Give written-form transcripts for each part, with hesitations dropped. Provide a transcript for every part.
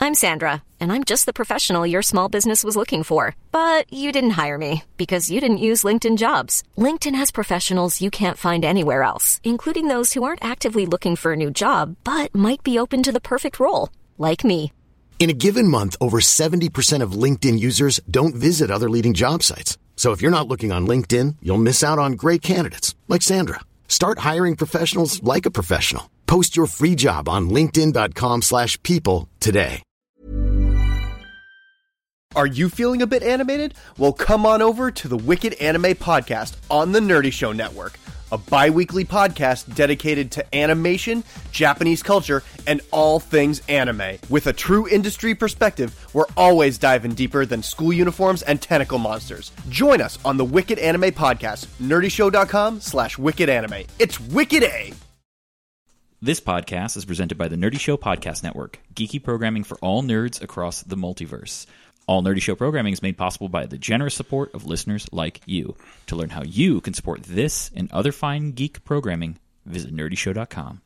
I'm Sandra, and I'm just the professional your small business was looking for. But you didn't hire me because you didn't use LinkedIn Jobs. LinkedIn has professionals you can't find anywhere else, including those who aren't actively looking for a new job, but might be open to the perfect role, like me. In a given month, over 70% of LinkedIn users don't visit other leading job sites. So if you're not looking on LinkedIn, you'll miss out on great candidates like Sandra. Start hiring professionals like a professional. Post your free job on linkedin.com/people today. Are you feeling a bit animated? Well, come on over to the Wicked Anime Podcast on the Nerdy Show Network, a bi-weekly podcast dedicated to animation, Japanese culture, and all things anime. With a true industry perspective, we're always diving deeper than school uniforms and tentacle monsters. Join us on the Wicked Anime Podcast, nerdyshow.com/wickedanime. It's Wicked A! This podcast is presented by the Nerdy Show Podcast Network, geeky programming for all nerds across the multiverse. All Nerdy Show programming is made possible by the generous support of listeners like you. To learn how you can support this and other fine geek programming, visit nerdyshow.com.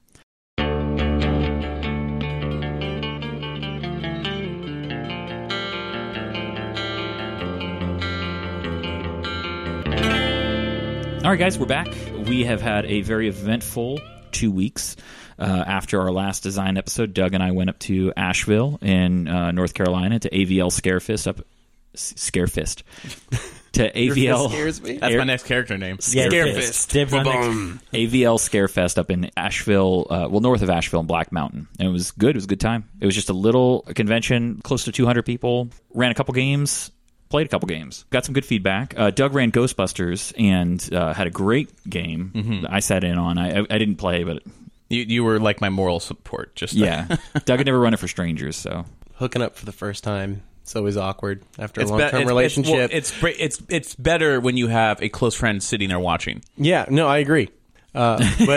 All right, guys, we're back. We have had a very eventful 2 weeks. After our last design episode, Doug and I went up to Asheville in North Carolina to AVL Scarefist to AVL. Scares me. That's my next character name. Scarefist. AVL Scarefest up in Asheville, north of Asheville in Black Mountain. And it was good. It was a good time. It was just a little convention, close to 200 people. Ran a couple games. Played a couple games. Got some good feedback. Doug ran Ghostbusters and had a great game. Mm-hmm. I sat in on. I didn't play, but you were like my moral support. Just yeah. Doug had never run it for strangers, so hooking up for the first time. It's always awkward after a long-term relationship. It's better when you have a close friend sitting there watching. Yeah, no, I agree. But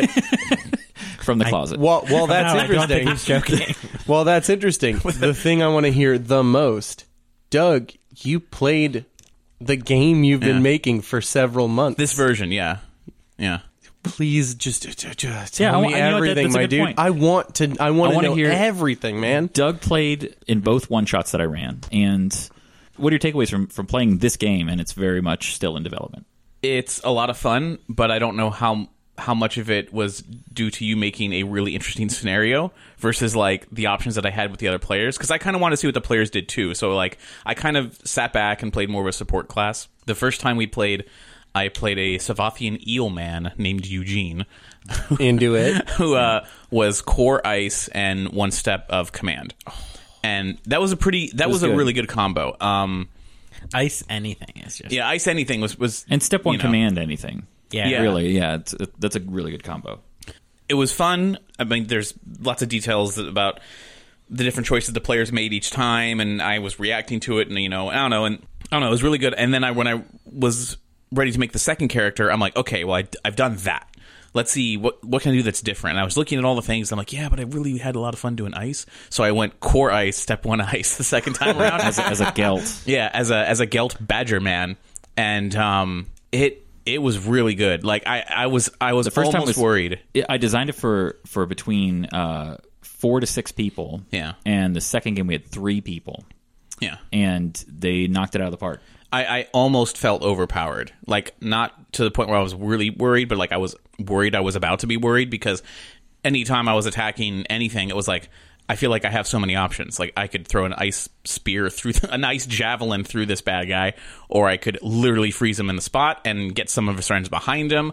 from the closet. Well, that's interesting. I don't think he's joking. Well, that's interesting. The thing I want to hear the most, Doug, you played the game you've been making for several months. This version, yeah. Please just tell me everything, my dude. Point. I want to know hear everything, man. Doug played in both one-shots that I ran. And what are your takeaways from playing this game? And it's very much still in development. It's a lot of fun, but I don't know how much of it was due to you making a really interesting scenario versus like the options that I had with the other players. Because I kind of want to see what the players did too. So like I kind of sat back and played more of a support class. The first time we played, I played a Savathian eel man named Eugene. Into it. Who was core ice and one step of command. And that was a really good combo. Ice anything is just... Yeah, ice anything was and step one command anything. Yeah. Really, yeah. That's a really good combo. It was fun. I mean, there's lots of details about the different choices the players made each time, and I was reacting to it, and I don't know, it was really good. And then when I was ready to make the second character, I'm like, okay, well, I've done that. Let's see, what can I do that's different? And I was looking at all the things, I'm like, yeah, but I really had a lot of fun doing ice. So I went core ice, step one ice the second time around. as a Gelt. Yeah, as a Gelt Badger man. And it was really good. Like I was the first almost worried. I designed it for between 4 to 6 people. Yeah. And the second game we had 3 people. Yeah. And they knocked it out of the park. I almost felt overpowered. Like, not to the point where I was really worried, but like I was worried I was about to be worried, because anytime I was attacking anything, it was like, I feel like I have so many options. Like, I could throw an ice spear through an ice javelin through this bad guy, or I could literally freeze him in the spot and get some of his friends behind him.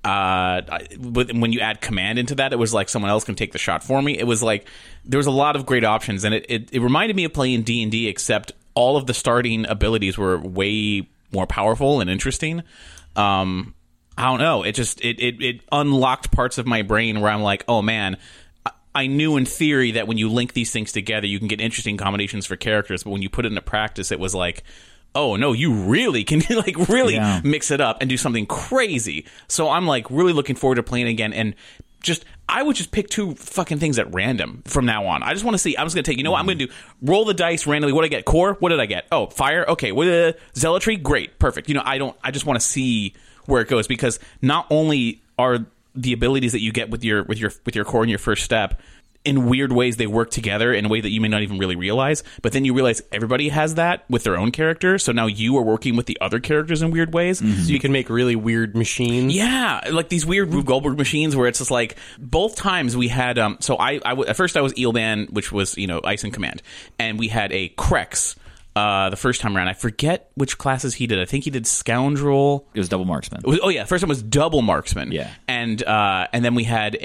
When you add command into that, it was like someone else can take the shot for me. It was like there was a lot of great options, and it reminded me of playing D&D, except all of the starting abilities were way more powerful and interesting. I don't know. It unlocked parts of my brain where I'm like, oh man, I knew in theory that when you link these things together, you can get interesting combinations for characters. But when you put it into practice, it was like, oh no, you really can mix it up and do something crazy. So I'm like really looking forward to playing again. And I would just pick 2 fucking things at random from now on. I just want to see. I'm just going to take, what I'm going to do? Roll the dice randomly. What did I get? Core? What did I get? Oh, fire? Okay. Zealotry? Great. Perfect. I just want to see where it goes, because not only are the abilities that you get with your core and your first step in weird ways they work together in a way that you may not even really realize, but then you realize everybody has that with their own character, so now you are working with the other characters in weird ways. So you can make really weird machines. Yeah, like these weird Rube Goldberg machines where it's just like, both times we had so at first I was Eelban, which was, you know, Ice and Command, and we had a Krex the first time around. I forget which classes he did. I think he did Scoundrel. It was double marksman. First time was double marksman. Yeah. And then we had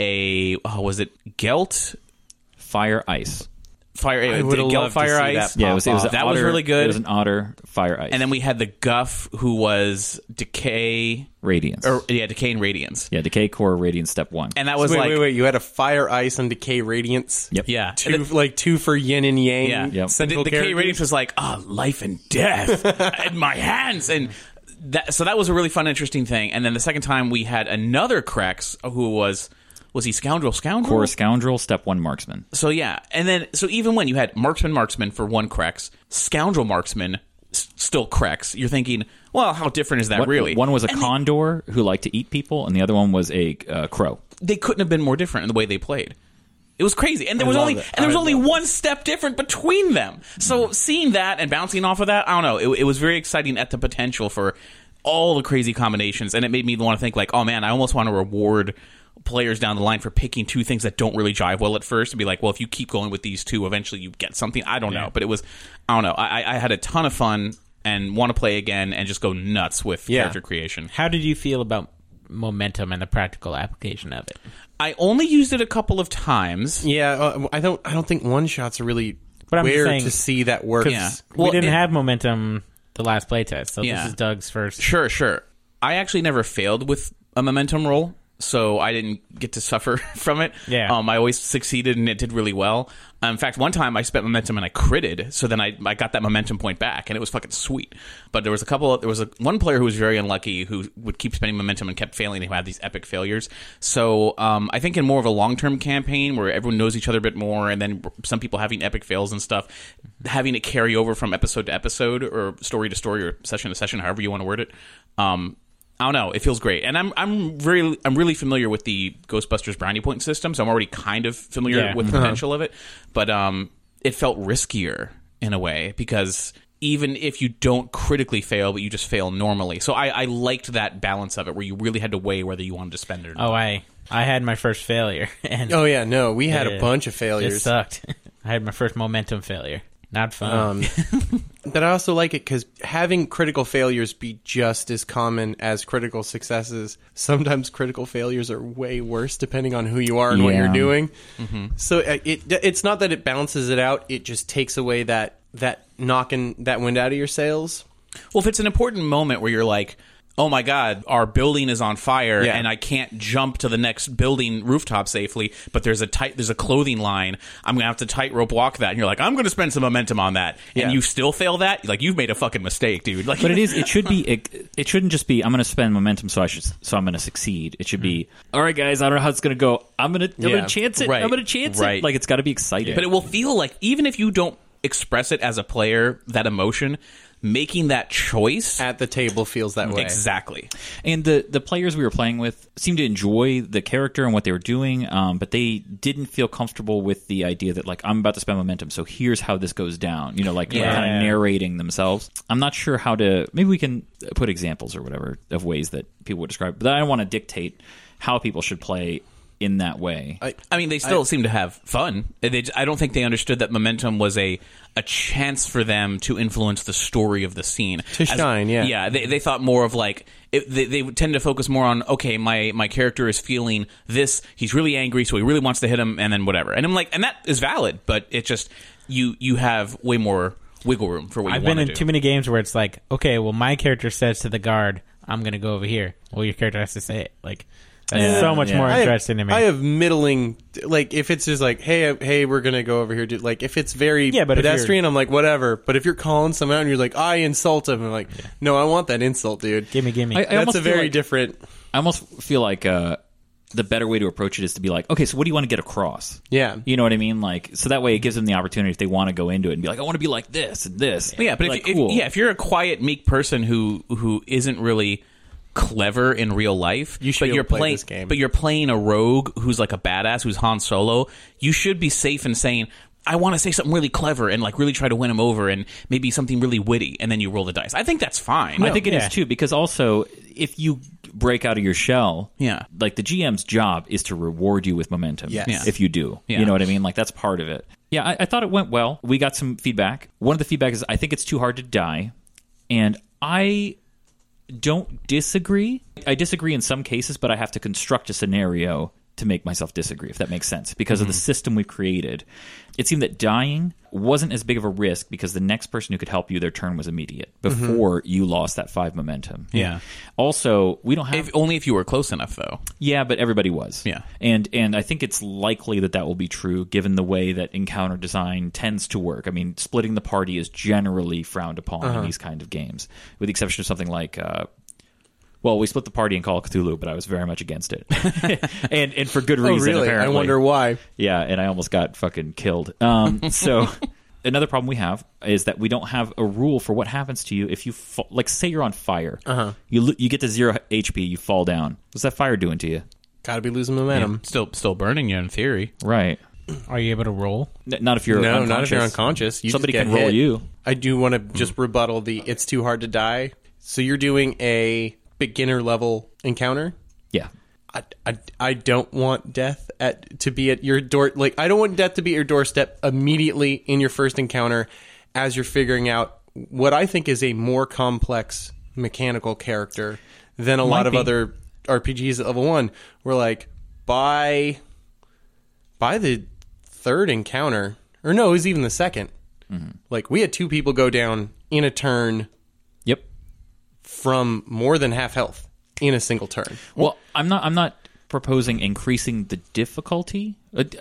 was it Gelt? Fire ice. I would Gelt love Fire to see Ice. that Yeah, it was pop that off. That was otter- really good. It was an otter fire ice. And then we had the Guff, who was Decay. Radiance. Decay and Radiance. Yeah, Decay, Core, Radiance, step 1. And that was Wait. You had a Fire, Ice, and Decay Radiance. Yep. Yeah. Two for yin and yang. Yeah. Yep. Central The Decay characters. Radiance was like, life and death in my hands. And so that was a really fun, interesting thing. And then the second time we had another Krex, who was he Scoundrel? Core Scoundrel, step 1 marksman. So yeah, and then so even when you had Marksman for one Krex, Scoundrel Marksman still Krex, you're thinking, well, how different is that really? One was a condor who liked to eat people, and the other one was a crow. They couldn't have been more different in the way they played. It was crazy, and there was only one step different between them. So seeing that and bouncing off of that, I don't know, it was very exciting at the potential for all the crazy combinations, and it made me want to think like, oh man, I almost want to reward players down the line for picking two things that don't really jive well at first, to be like, well, if you keep going with these two, eventually you get something. I don't know, but I don't know. I had a ton of fun and want to play again and just go nuts with character creation. How did you feel about momentum and the practical application of it? I only used it a couple of times. Yeah, I don't think one shots are really But I'm just where saying, to see that work. Yeah. We Well, didn't have momentum the last playtest, so Yeah. this is Doug's first. Sure. I actually never failed with a momentum roll, so I didn't get to suffer from it. Yeah. I always succeeded, and it did really well. In fact, one time I spent momentum and I critted, so then I got that momentum point back, and it was fucking sweet. But there was one player who was very unlucky who would keep spending momentum and kept failing, and who had these epic failures. So I think in more of a long-term campaign where everyone knows each other a bit more, and then some people having epic fails and stuff, having it carry over from episode to episode or story to story or session to session, however you want to word it, I don't know. It feels great, and I'm really familiar with the Ghostbusters brownie point system, so I'm already kind of familiar with the potential of it. But it felt riskier in a way, because even if you don't critically fail, but you just fail normally, so I liked that balance of it, where you really had to weigh whether you wanted to spend it or not. Oh, I had my first failure. And Oh yeah, no, we had a bunch of it failures. sucked. I had my first momentum failure. Not fun. But I also like it because having critical failures be just as common as critical successes. Sometimes critical failures are way worse depending on who you are and what you're doing. So it's not that it balances it out; it just takes away that knocking that wind out of your sails. Well, if it's an important moment where you're like, oh my god, our building is on fire, Yeah. and I can't jump to the next building rooftop safely, but there's a clothing line, I'm gonna have to tightrope walk that, and you're like, I'm gonna spend some momentum on that, and you still fail that, like, you've made a fucking mistake, dude. Like, But it shouldn't just be, I'm going to spend momentum, so I'm going to succeed. It should be, all right, guys, I don't know how it's going to go. I'm going to chance it. Right. I'm going to chance Right. it. Like, it's got to be exciting. but it will feel like, even if you don't express it as a player, that emotion, making that choice At the table feels that way. exactly. And the players we were playing with seemed to enjoy the character and what they were doing, but they didn't feel comfortable with the idea that, like, I'm about to spend momentum, so here's how this goes down. You know, like, kind of narrating themselves. I'm not sure how to... Maybe we can put examples or whatever of ways that people would describe. But I don't want to dictate how people should play in that way. I mean, they still seem to have fun. I don't think they understood that momentum was a chance for them to influence the story of the scene. To shine, yeah. Yeah, they thought more of like... They tend to focus more on, okay, my character is feeling this, he's really angry, so he really wants to hit him, and then whatever. And I'm like, and that is valid, but it just... You have way more wiggle room for what you I've want been to in do. too many games where it's like, okay, well, my character says to the guard, I'm going to go over here. Well, your character has to say it. Like, that's so much more interesting to me. I have middling, like, if it's just like, hey, we're gonna go over here. Like, if it's very Yeah, but if pedestrian, I'm like, whatever. But if you're calling someone out and you're like, I insult him, I'm like, no, I want that insult, dude. Gimme. I That's almost a feel very like- different. I almost feel like the better way to approach it is to be like, okay, so what do you want to get across? Yeah. You know what I mean? Like, so that way it gives them the opportunity if they want to go into it and be like, I want to be like this and this. Yeah, but like, if you're a quiet, meek person who isn't really clever in real life. You should play this game. But you're playing a rogue who's like a badass, who's Han Solo. You should be safe in saying, I want to say something really clever and like really try to win him over and maybe something really witty, and then you roll the dice. I think that's fine. I think it is too, because also if you break out of your shell, like the GM's job is to reward you with momentum. If you do, you know what I mean? Like that's part of it. Yeah, I thought it went well. We got some feedback. One of the feedback is I think it's too hard to die, and I don't disagree. I disagree in some cases, but I have to construct a scenario to make myself disagree, if that makes sense, because of the system we've created. It seemed that dying wasn't as big of a risk because the next person who could help you, their turn was immediate before you lost that 5 momentum. Yeah. Also, we don't have... only if you were close enough, though. Yeah, but everybody was. Yeah. And I think it's likely that will be true given the way that encounter design tends to work. I mean, splitting the party is generally frowned upon in these kind of games, with the exception of something like... well, we split the party in Call of Cthulhu, but I was very much against it. and for good reason, really? apparently. I wonder why. Yeah, and I almost got fucking killed. So another problem we have is that we don't have a rule for what happens to you if you like, say you're on fire. You get to 0 HP, you fall down. What's that fire doing to you? Gotta be losing momentum. Still burning you in theory. Right. Are you able to roll? Not if you're unconscious. Not if you're unconscious. You Somebody just can get roll hit. you. I do want to just rebuttal the it's too hard to die. So you're doing a beginner level encounter? Yeah. I don't want death to be at your door. Like, I don't want death to be at your doorstep immediately in your first encounter as you're figuring out what I think is a more complex mechanical character than a lot of other RPGs at level 1. Where, like, by the third encounter, or no, it was even the second. Like, we had 2 people go down in a turn. Yep. From more than half health in a single turn. Well, I'm not proposing increasing the difficulty.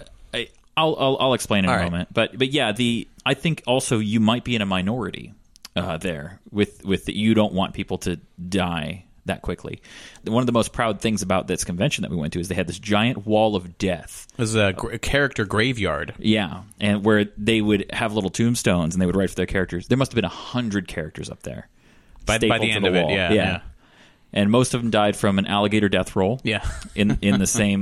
I'll explain in a moment. But yeah, I think also you might be in a minority there with that you don't want people to die that quickly. One of the most proud things about this convention that we went to is they had this giant wall of death. It was a character graveyard. Yeah, and where they would have little tombstones and they would write for their characters. There must have been 100 characters up there. By the end of it, yeah. And most of them died from an alligator death roll. Yeah. in the same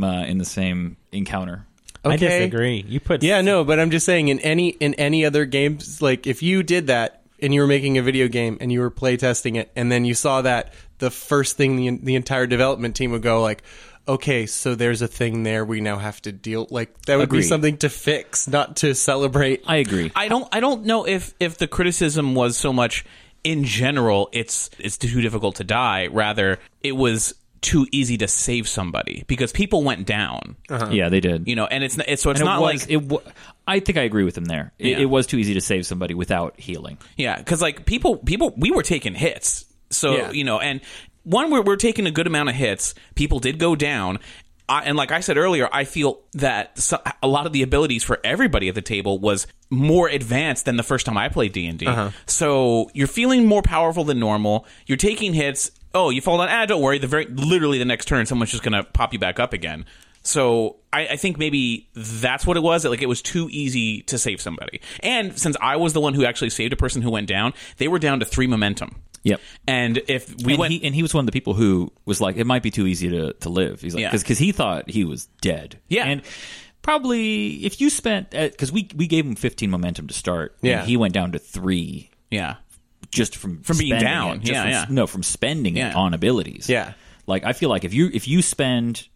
encounter. Okay. I disagree. You put but I'm just saying in any other games, like if you did that and you were making a video game and you were playtesting it, and then you saw that, the first thing the entire development team would go like, okay, so there's a thing there we now have to deal. Like that would be something to fix, not to celebrate. I agree. I don't know if the criticism was so much. In general, it's too difficult to die. Rather, it was too easy to save somebody because people went down. Yeah, they did. You know, and it's not like I think I agree with them there. It was too easy to save somebody without healing. Yeah, because like people, we were taking hits. So you know, and we're taking a good amount of hits. People did go down. And like I said earlier, I feel that a lot of the abilities for everybody at the table was more advanced than the first time I played D&D. So you're feeling more powerful than normal. You're taking hits. Oh, you fall down. Don't worry. Literally the next turn, someone's just going to pop you back up again. So I think maybe that's what it was. Like it was too easy to save somebody. And since I was the one who actually saved a person who went down, they were down to 3 momentum. Yep. And if he was one of the people who was like, it might be too easy to live. He's like, because he thought he was dead. Yeah. And probably if you spent, because we gave him 15 momentum to start. Yeah. And he went down to 3. Yeah. Just from being down. From spending it on abilities. Yeah. Like I feel like if you spend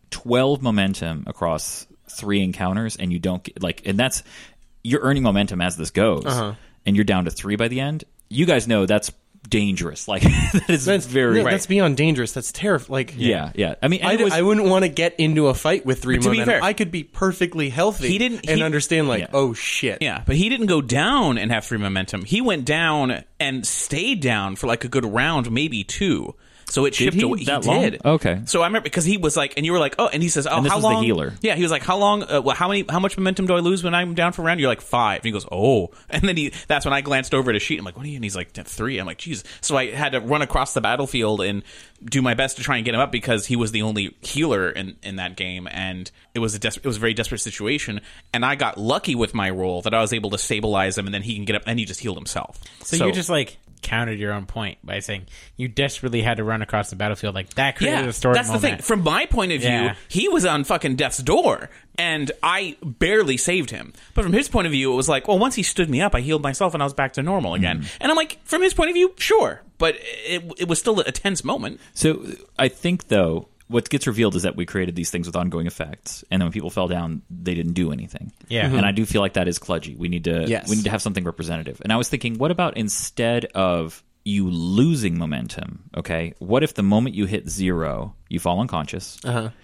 12 momentum across 3 encounters and you don't get and that's, you're earning momentum as this goes, and you're down to 3 by the end. You guys know that's dangerous. Like that's beyond dangerous. That's terrifying. Like yeah. I mean, I wouldn't want to get into a fight with 3 momentum. To be fair, I could be perfectly healthy and understand oh shit. Yeah, but he didn't go down and have 3 momentum. He went down and stayed down for like a good round, maybe 2. So it shifted away. He did. Okay. So I remember because he was like, and you were like, oh, and he says, oh, and this how was long? The healer. Yeah, he was like, how long? How much momentum do I lose when I'm down for a round? You're like 5. And he goes, oh, and then that's when I glanced over at his sheet. I'm like, what are you? And he's like 3. I'm like, geez. So I had to run across the battlefield and do my best to try and get him up because he was the only healer in that game, and it was a very desperate situation. And I got lucky with my roll that I was able to stabilize him, and then he can get up, and he just healed himself. So you're just like countered your own point by saying you desperately had to run across the battlefield. Like, that created a story that's moment. the thing. From my point of view, he was on fucking death's door, and I barely saved him. But from his point of view, it was like, well, once he stood me up, I healed myself, and I was back to normal again. And I'm like, from his point of view, sure. But it was still a tense moment. So I think, though, what gets revealed is that we created these things with ongoing effects, and then when people fell down, they didn't do anything. Yeah. And I do feel like that is kludgy. We need to have something representative. And I was thinking, what about instead of you losing momentum, okay, what if the moment you hit 0, you fall unconscious,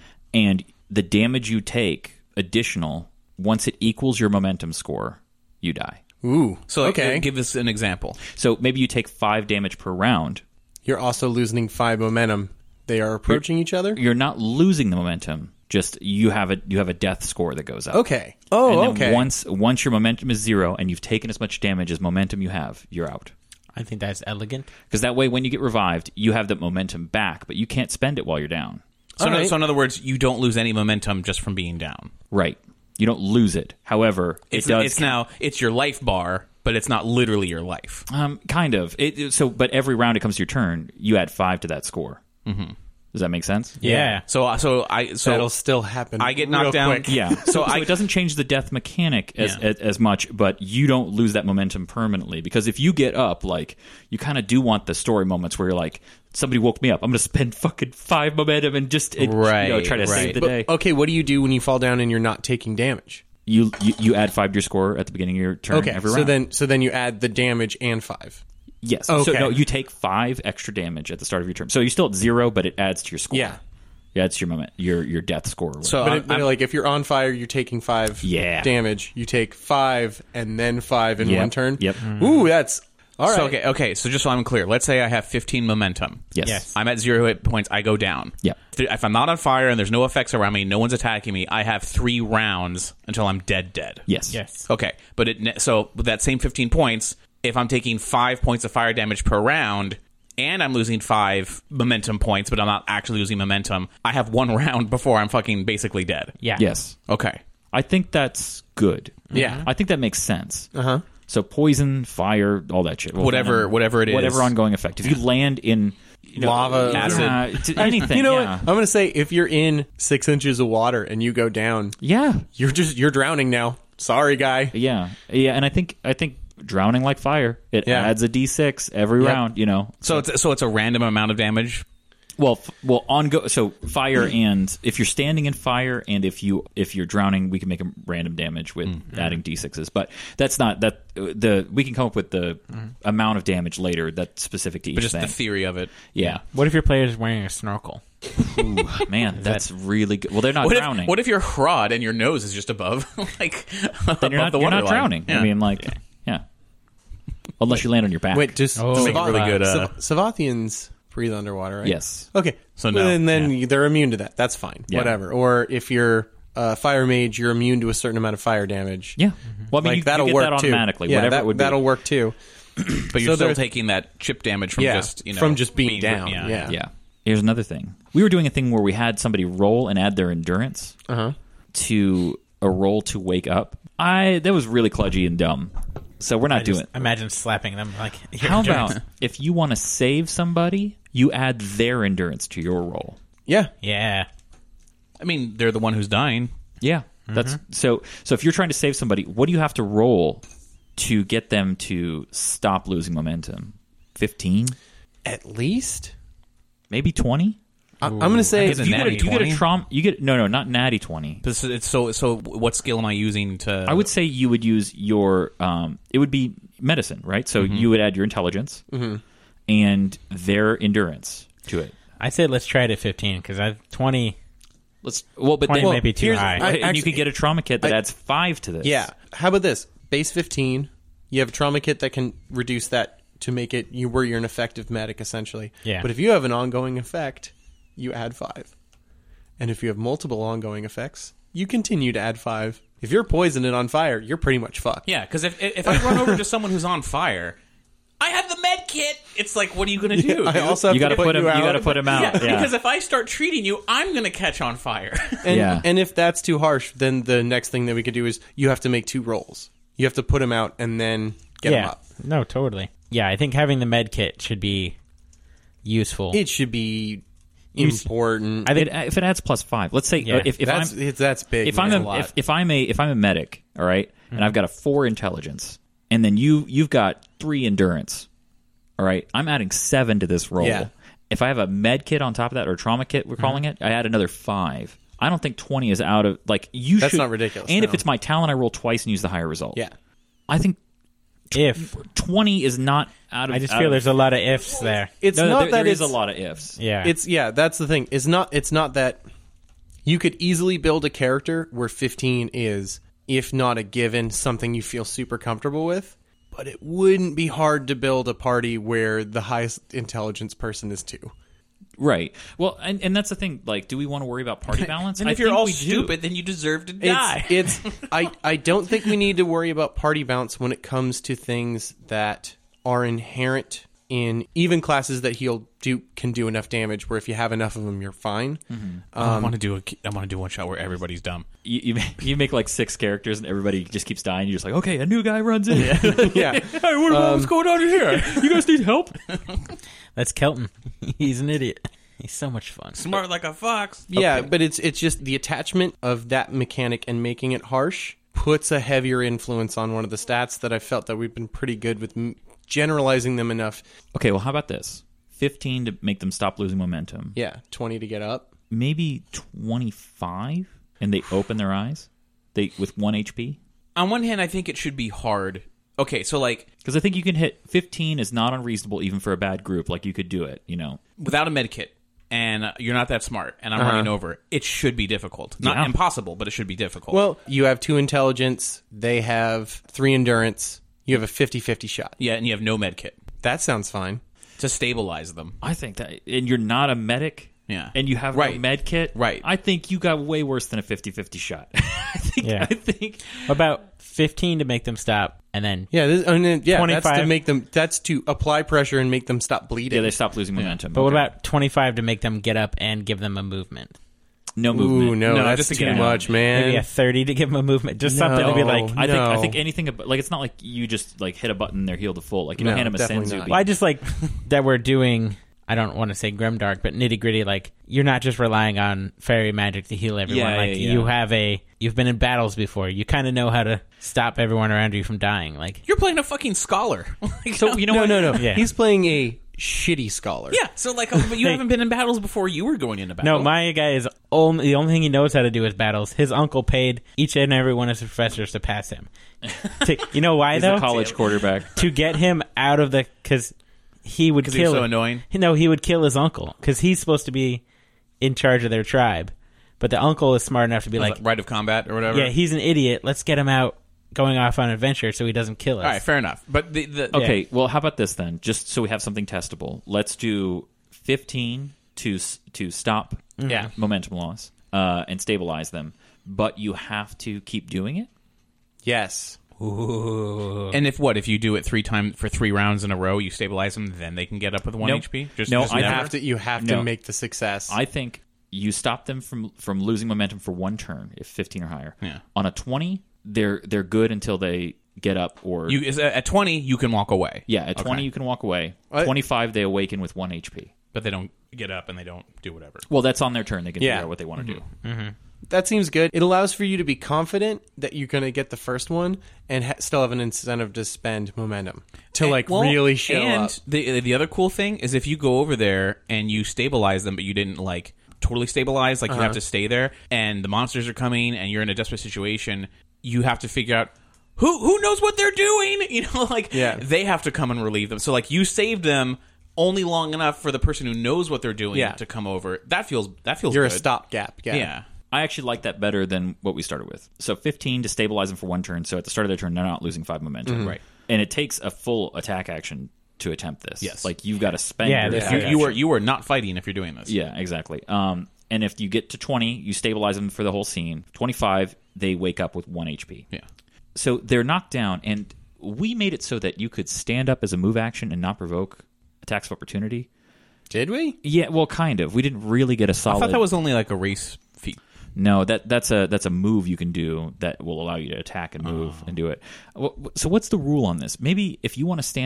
and the damage you take additional, once it equals your momentum score, you die. Ooh. So give us an example. So maybe you take 5 damage per round. You're also losing 5 momentum. They are approaching each other? You're not losing the momentum. Just you have a death score that goes up. Okay. Oh, and then once your momentum is 0 and you've taken as much damage as momentum you have, you're out. I think that's elegant. Because that way, when you get revived, you have that momentum back, but you can't spend it while you're down. So in other words, you don't lose any momentum just from being down. Right. You don't lose it. However, it's your life bar, but it's not literally your life. Kind of. But every round it comes to your turn, you add 5 to that score. Mm-hmm. Does that make sense? Yeah. So that'll still happen. I get knocked down. Quick. Yeah. So it doesn't change the death mechanic as much, but you don't lose that momentum permanently, because if you get up, like, you kind of do want the story moments where you're like, somebody woke me up, I'm going to spend fucking 5 momentum and just try to save the day. Okay, what do you do when you fall down and you're not taking damage? You add 5 to your score at the beginning of your turn every round. So then you add the damage and 5. Yes. Okay. So no, you take 5 extra damage at the start of your turn. So you're still at 0, but it adds to your score. Yeah. Yeah, it's your death score. So, but like, if you're on fire, you're taking 5 damage. You take 5 and then 5 in one turn. Yep. Ooh, that's all right. So, okay. So just so I'm clear, let's say I have 15 momentum. Yes. I'm at 0 hit points. I go down. Yeah. If I'm not on fire and there's no effects around me, no one's attacking me, I have 3 rounds until I'm dead. Yes. Okay. But so with that same 15 points, if I'm taking 5 points of fire damage per round, and I'm losing 5 momentum points, but I'm not actually losing momentum, I have 1 round before I'm fucking basically dead. Yeah. Yes. Okay. I think that's good. Yeah. I think that makes sense. Uh-huh. So poison, fire, all that shit. Whatever it is. Whatever ongoing effect. If you land in lava, acid, anything. You know what? I'm going to say, if you're in 6 inches of water and you go down, you're drowning now. Sorry, guy. Yeah. And I think drowning like fire, it adds a d6 every round. So it's a random amount of damage. Well, so fire, and if you're standing in fire, and if you're drowning, we can make a random damage with adding d6s. But that's not that we can come up with the amount of damage later that's specific to each but just thing. The theory of it. Yeah. What if your player is wearing a snorkel? Ooh, man, that's really good. Well, they're not drowning. What if you're Hrod and your nose is just above, like, then you're not drowning. Yeah. I mean, like, yeah. Unless you land on your back. Wait, just really good. Savathians breathe underwater, right? Yes. Okay. So no. And then they're immune to that. That's fine. Yeah. Whatever. Or if you're a fire mage, you're immune to a certain amount of fire damage. Yeah. Well, I mean, that'll you get work that automatically. Too. Yeah, whatever it would be. that'll work too. But you're still taking that chip damage from just being down. Yeah. Yeah. Here's another thing. We were doing a thing where we had somebody roll and add their endurance to a roll to wake up. That was really kludgy and dumb. So we're not doing it. Imagine slapping them like. How about if you want to save somebody, you add their endurance to your roll? Yeah. Yeah. I mean, they're the one who's dying. Yeah. That's so if you're trying to save somebody, what do you have to roll to get them to stop losing momentum? 15? At least? Maybe 20? I'm going to say you get a trauma. You get not natty 20. So what skill am I using to? I would say you would use your. It would be medicine, right? So you would add your intelligence and their endurance to it. I said let's try it at 15 because I've 20. But 20 then may be too high. And you could get a trauma kit that adds 5 to this. Yeah. How about this? Base 15. You have a trauma kit that can reduce that to make it where you're an effective medic essentially. Yeah. But if you have an ongoing effect, you add 5. And if you have multiple ongoing effects, you continue to add 5. If you're poisoned and on fire, you're pretty much fucked. Yeah, because if I run over to someone who's on fire, I have the med kit. It's like, what are you going to do? I also have to put him out. You got to put him out. Yeah, because if I start treating you, I'm going to catch on fire. And if that's too harsh, then the next thing that we could do is you have to make 2 rolls. You have to put him out and then get him up. No, totally. Yeah, I think having the med kit should be useful. It should be important. I think if it adds +5, let's say if that's big. If I'm a medic, all right, and I've got a 4 intelligence, and then you've got 3 endurance, all right, I'm adding 7 to this roll. Yeah. If I have a med kit on top of that, or trauma kit, we're calling it, I add another 5. I don't think 20 is out of That's not ridiculous. And no. if it's my talent, I roll twice and use the higher result. Yeah. I think if 20 is not out of. I just feel there's a lot of ifs there. It's not that there is a lot of ifs. Yeah. That's the thing. It's not that you could easily build a character where 15 is, if not a given, something you feel super comfortable with. But it wouldn't be hard to build a party where the highest intelligence person is 2. Right. Well, and that's the thing. Do we want to worry about party balance? And if you're all stupid, then you deserve to die. I don't think we need to worry about party balance when it comes to things that are inherent in even classes that can do enough damage. Where if you have enough of them, you're fine. Mm-hmm. I want to do one shot where everybody's dumb. You make 6 characters and everybody just keeps dying. You're just like, okay, a new guy runs in. Yeah. Hey, what's going on here? You guys need help? That's Kelton. He's an idiot. He's so much fun. Smart like a fox. Yeah, Okay. but it's just the attachment of that mechanic and making it harsh puts a heavier influence on one of the stats that I felt that we've been pretty good with generalizing them enough. Okay, well, how about this? 15 to make them stop losing momentum. Yeah, 20 to get up. Maybe 25, and they open their eyes with 1 HP? On one hand, I think it should be hard. Okay, so because I think you can hit 15 is not unreasonable even for a bad group. You could do it, without a med kit, and you're not that smart, and I'm running over. It should be difficult. Not impossible, but it should be difficult. Well, you have 2 intelligence. They have 3 endurance. You have a 50-50 shot. Yeah, and you have no med kit That sounds fine. to stabilize them. I think that, and you're not a medic, Yeah. and you have no med kit, Right. I think you got way worse than a 50-50 shot. I think. About 15 to make them stop, and then Yeah, 25. that's to make them. That's to apply pressure and make them stop bleeding. Yeah, they stop losing momentum. But what Okay. about 25 to make them get up and give them a movement? no movement? Ooh, no, that's just to too get much, man. Maybe a 30 to give them a movement. Just something to be like. No. I think anything it's not like you just hit a button and they're healed to full. You don't No, hand them a definitely senzu not. beam. Well, I just like that we're doing. I don't want to say grimdark, but nitty gritty. You're not just relying on fairy magic to heal everyone. Yeah. You've been in battles before. You kind of know how to stop everyone around you from dying. You're playing a fucking scholar. So you know what? No. Yeah. He's playing a shitty scholar. Yeah, so but you haven't been in battles before you were going into battle. No, my guy is the only thing he knows how to do is battles. His uncle paid each and every one of his professors to pass him. You know why He's though? a college quarterback. To get him out of because he would Because kill. he was so him. annoying? No, he would kill his uncle because he's supposed to be in charge of their tribe, but the uncle is smart enough to be like, Rite of combat or whatever. yeah, he's an idiot. Let's get him out going off on an adventure so he doesn't kill us. All right, fair enough. But Okay, well, how about this then? Just so we have something testable, let's do 15 to stop momentum loss and stabilize them. But you have to keep doing it. Yes. and if you do it 3 times for 3 rounds in a row, you stabilize them, then they can get up with 1 Nope. HP. You have to make the success. I think you stop them from losing momentum for 1 turn if 15 or higher. Yeah. On a 20, they're good until they get up or at 20 you can walk away. yeah. At 20 you can walk away. 25 they awaken with 1 HP. But they don't get up and they don't do whatever. Well, that's on their turn. They can Yeah. figure out what they want to do. That seems good. It allows for you to be confident that you're going to get the first one and still have an incentive to spend momentum to really show and up. The other cool thing is if you go over there and you stabilize them, but you didn't totally stabilize, you have to stay there, and the monsters are coming, and you're in a desperate situation. You have to figure out who knows what they're doing. They have to come and relieve them. So you saved them only long enough for the person who knows what they're doing to come over. That feels You're good. a stopgap. Yeah. I actually like that better than what we started with. So 15 to stabilize them for 1 turn. So at the start of their turn, they're not losing 5 momentum. Right. And it takes a full attack action to attempt this. Yes. You've got to spend. Yeah, your this- attack You action. are not fighting if you're doing this. Yeah, exactly. And if you get to 20, you stabilize them for the whole scene. 25, they wake up with 1 HP. Yeah. So they're knocked down, and we made it so that you could stand up as a move action and not provoke attacks of opportunity. Did we? Yeah, well, kind of. We didn't really get a I solid. thought that was only a race feat. No, that's a move you can do that will allow you to attack and move and do it. So what's the rule on this? Maybe if you want to stand up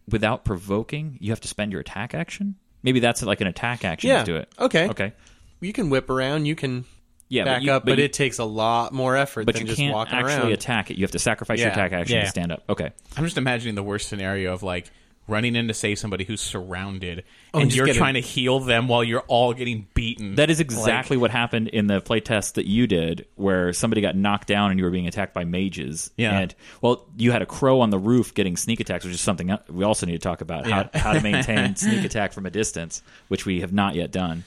without provoking, you have to spend your attack action. Maybe that's like an attack action Yeah. to do it. Okay. You can whip around. You can back up, but it takes a lot more effort than just walking around. But you can't actually attack it. You have to sacrifice your attack action to stand up. Okay. I'm just imagining the worst scenario of like running in to save somebody who's surrounded, and you're trying to heal them while you're all getting beaten. That is exactly what happened in the playtest that you did, where somebody got knocked down and you were being attacked by mages. Yeah. And, well, you had a crow on the roof getting sneak attacks, which is something we also need to talk about, how to maintain sneak attack from a distance, which we have not yet done.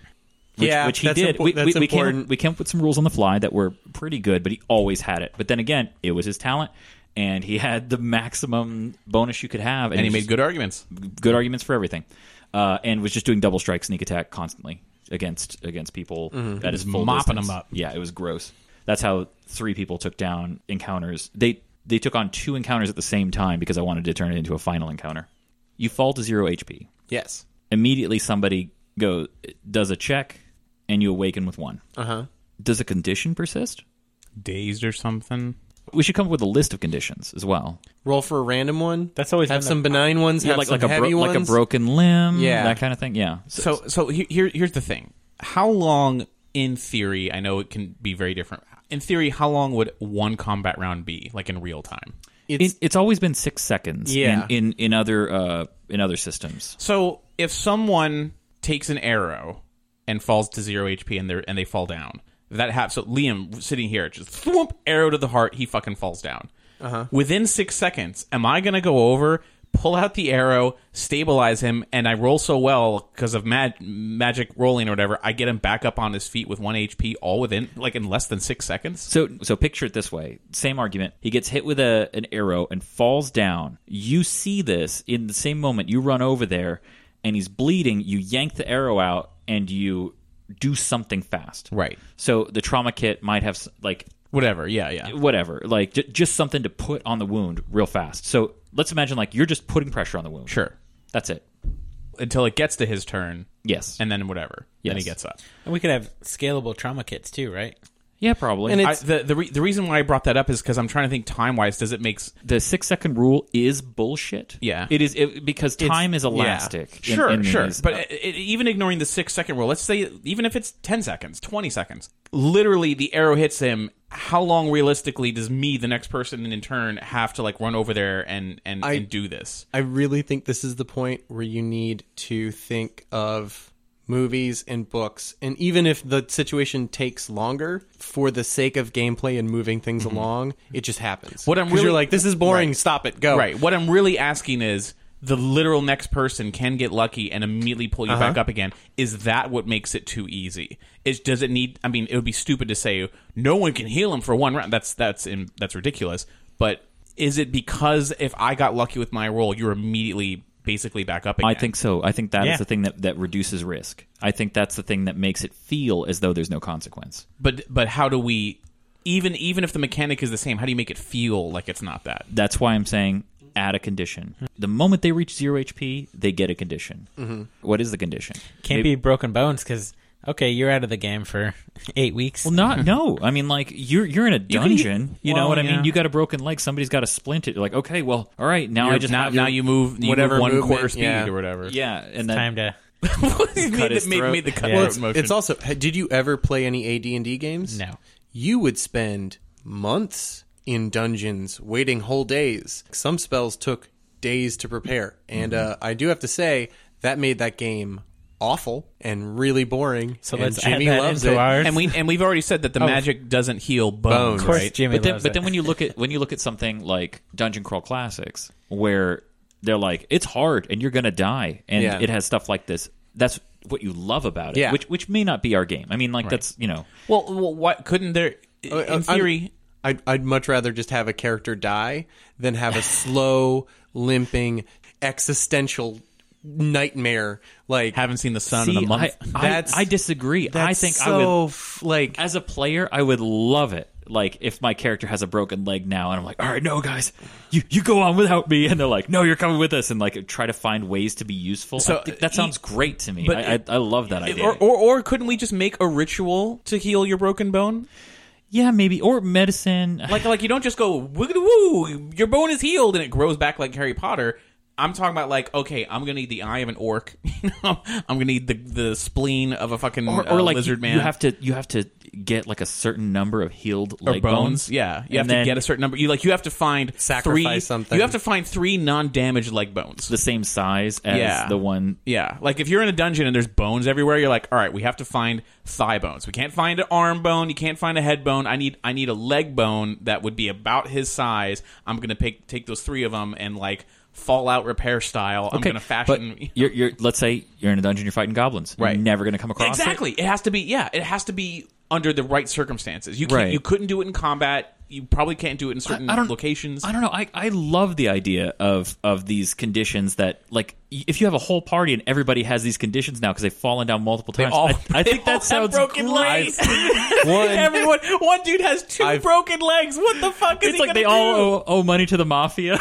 Which he did. We came up with some rules on the fly that were pretty good, but he always had it. But then again, it was his talent, and he had the maximum bonus you could have. And he made good arguments. Good arguments for everything. And was just doing double strike sneak attack constantly against people at his full mopping distance. them up. Yeah, it was gross. That's how 3 people took down encounters. They took on 2 encounters at the same time because I wanted to turn it into a final encounter. You fall to 0 HP. Yes. Immediately somebody does a check, and you awaken with 1. Does a condition persist? Dazed or something. We should come up with a list of conditions as well. Roll for a random one. That's always have some benign ones. Have some heavy ones, like a broken limb. Yeah, that kind of thing. Yeah. So here's the thing. How long, in theory? I know it can be very different. In theory, how long would one combat round be, like in real time? It's always been 6 seconds. Yeah. In other systems. So if someone takes an arrow and falls to 0 HP and they fall down. If that happens, so Liam sitting here, just thwomp, arrow to the heart, he fucking falls down. Within 6 seconds, am I going to go over, pull out the arrow, stabilize him, and I roll so well because of magic rolling or whatever, I get him back up on his feet with 1 HP all within, like in less than 6 seconds? So picture it this way. Same argument. He gets hit with an arrow and falls down. You see this in the same moment. You run over there, and he's bleeding. You yank the arrow out, and you do something fast. Right. So the trauma kit might have, like... Whatever, yeah. Whatever. Like, just something to put on the wound real fast. So let's imagine, like, you're just putting pressure on the wound. Sure. That's it. Until it gets to his turn. Yes. And then whatever. Yes. Then he gets up. And we could have scalable trauma kits too, right? Yeah, probably. And the reason why I brought that up is because I'm trying to think time-wise, does it make... The 6 second rule is bullshit. Yeah. It is, because time is elastic. Yeah. In Sure. these. But even ignoring the 6 second rule, let's say even if it's 10 seconds, 20 seconds, literally the arrow hits him, how long realistically does me, the next person in turn, have to like run over there and do this? I really think this is the point where you need to think of movies and books, and even if the situation takes longer, for the sake of gameplay and moving things along, it just happens. What I'm really, you're like, this is boring, right. Stop it, go. Right. What I'm really asking is, the literal next person can get lucky and immediately pull you back up again. Is that what makes it too easy? Does it need? I mean, it would be stupid to say no one can heal him for 1 round. That's ridiculous. But is it because if I got lucky with my roll, you're immediately basically back up again? I think so. I think that is the thing that reduces risk. I think that's the thing that makes it feel as though there's no consequence. But how do we, even if the mechanic is the same, how do you make it feel like it's not that? That's why I'm saying add a condition. The moment they reach 0 HP, they get a condition. What is the condition? Can't be broken bones because... Okay, you're out of the game for 8 weeks. Well, no. I mean, like, you're in a dungeon. You know what I mean? You got a broken leg. Somebody's got to splint it. You're like, okay, well, all right. Now you move whatever 1 quarter speed or whatever. Yeah, and then time to made the cut throat motion. It's also. Did you ever play any AD&D games? No. You would spend months in dungeons, waiting whole days. Some spells took days to prepare, and I do have to say that made that game awful and really boring. So and let's Jimmy add that loves into it. ours. And we've already said that the magic doesn't heal bones, Of course, right? Jimmy But loves then it. when you look at something like Dungeon Crawl Classics, where they're like, it's hard and you're gonna die, and it has stuff like this. That's what you love about it, which may not be our game. I mean, like that's Well, what couldn't there? In theory, I'd much rather just have a character die than have a slow, limping, existential nightmare. Like, haven't seen the sun in a month. I disagree. I think so, I would as a player, I would love it. Like if my character has a broken leg now, and I'm like, all right, no, guys, you go on without me, and they're like, no, you're coming with us, and like try to find ways to be useful. So I think that sounds great to me. But I love that idea. Or couldn't we just make a ritual to heal your broken bone? Yeah, maybe, or medicine. Like you don't just go wiggity woo, your bone is healed, and it grows back like Harry Potter. I'm talking about like, okay, I'm gonna need the eye of an orc. I'm gonna need the spleen of a fucking or like lizard man. You have to get like a certain number of healed leg bones. Yeah, you have to get a certain number. You have to find sacrifice something. You have to find 3 non-damaged leg bones, the same size as the one. Yeah, like if you're in a dungeon and there's bones everywhere, you're like, all right, we have to find thigh bones. We can't find an arm bone. You can't find a head bone. I need a leg bone that would be about his size. I'm gonna take those 3 of them and like Fallout repair style. I'm gonna fashion. But you're let's say you're in a dungeon, you're fighting goblins. Right. You're never gonna come across exactly. It has to be. Yeah, it has to be under the right circumstances. You right. You couldn't do it in combat. You probably can't do it in certain locations. I don't know. I love the idea of these conditions that, like, if you have a whole party and everybody has these conditions now because they've fallen down multiple times. I think that sounds broken great. legs. One dude has 2 broken legs. What the fuck is it's he like gonna they do? all owe money to the mafia.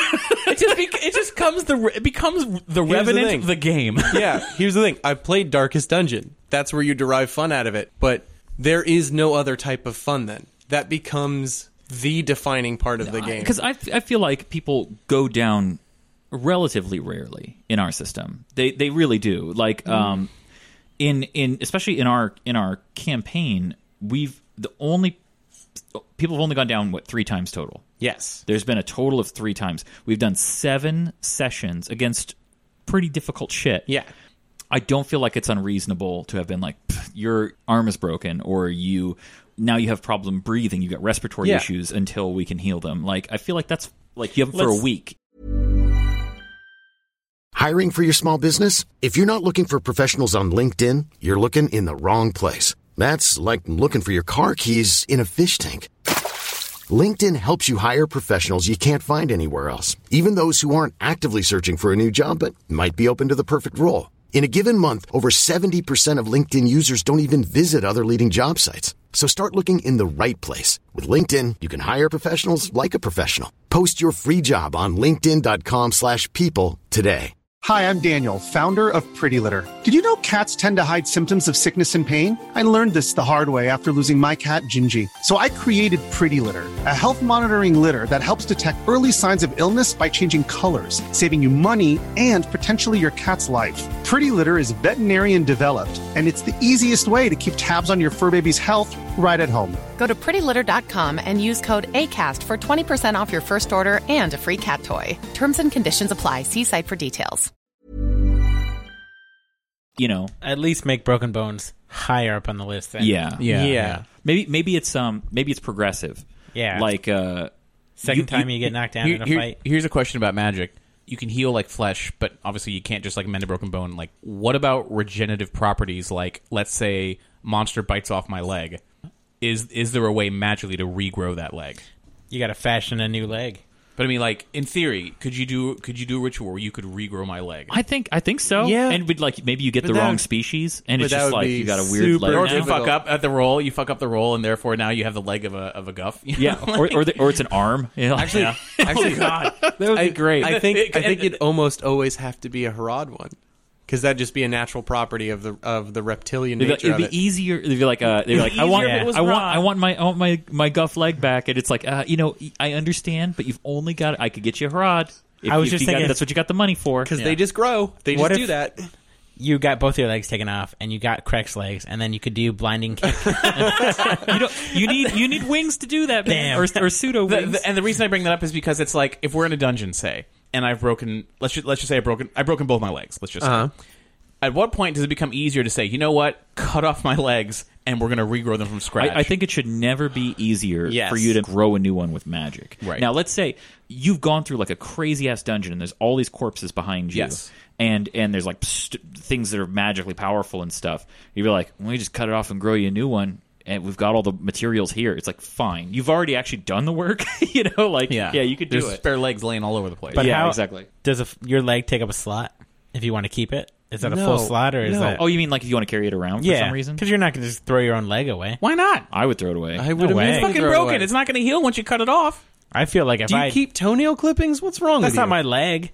It becomes the Revenant the game. Yeah, here's the thing. I've played Darkest Dungeon. That's where you derive fun out of it. But there is no other type of fun then. That becomes the defining part of the game. Because I feel like people go down relatively rarely in our system. They really do. Like especially in our campaign, people have only gone down 3 times total. Yes. There's been a total of 3 times. We've done 7 sessions against pretty difficult shit. Yeah. I don't feel like it's unreasonable to have been like, your arm is broken, or now you have problem breathing, you got respiratory issues until we can heal them. Like, I feel like that's like you have them for a week. Hiring for your small business? If you're not looking for professionals on LinkedIn, you're looking in the wrong place. That's like looking for your car keys in a fish tank. LinkedIn helps you hire professionals you can't find anywhere else, even those who aren't actively searching for a new job but might be open to the perfect role. In a given month, over 70% of LinkedIn users don't even visit other leading job sites. So start looking in the right place. With LinkedIn, you can hire professionals like a professional. Post your free job on linkedin.com/people today. Hi, I'm Daniel, founder of Pretty Litter. Did you know cats tend to hide symptoms of sickness and pain? I learned this the hard way after losing my cat, Gingy. So I created Pretty Litter, a health monitoring litter that helps detect early signs of illness by changing colors, saving you money and potentially your cat's life. Pretty Litter is veterinarian developed, and it's the easiest way to keep tabs on your fur baby's health right at home. Go to prettylitter.com and use code ACAST for 20% off your first order and a free cat toy. Terms and conditions apply. See site for details. You know, at least make Broken Bones higher up on the list. Then. Yeah. Maybe it's progressive. Yeah, like second time you get knocked down in a fight. Here's a question about magic. You can heal like flesh, but obviously you can't just like mend a broken bone. Like, what about regenerative properties? Like, let's say monster bites off my leg. Is there a way magically to regrow that leg? You got to fashion a new leg. But I mean, like, in theory, could you do a ritual where you could regrow my leg? I think so. Yeah. And maybe you get the wrong species, and it's just like you got a weird leg. Or you fuck up the roll, and therefore now you have the leg of a guff. Yeah. or it's an arm. You know? Actually, God, that would be great. I think it'd almost always have to be a Harad one. Because that'd just be a natural property of the reptilian nature of it. It'd be easier. They'd be like, I want my guff leg back, and it's like, I understand, but you've only got. I could get you a rod. I was just thinking that's what you got the money for. Because they just grow. They just do that. You got both your legs taken off, and you got Craig's legs, and then you could do blinding kick. you need wings to do that, man, or pseudo wings. And the reason I bring that up is because it's like if we're in a dungeon, say. And I've broken. Let's just say I've broken both my legs. Let's just say. At what point does it become easier to say, you know what, cut off my legs and we're going to regrow them from scratch? I think it should never be easier for you to grow a new one with magic. Right. Now, let's say you've gone through like a crazy ass dungeon and there's all these corpses behind you. Yes. And there's like things that are magically powerful and stuff. You'd be like, well, we just cut it off and grow you a new one. And we've got all the materials here. It's like, fine. You've already actually done the work. You could do it. There's spare legs laying all over the place. But how exactly. Does your leg take up a slot if you want to keep it? Is that a full slot, or is that... Oh, you mean like if you want to carry it around for some reason? Because you're not going to just throw your own leg away. Why not? I would throw it away. I would way. It's fucking broken. It's not going to heal once you cut it off. I feel like if Do you keep toenail clippings? What's wrong with you? That's not my leg.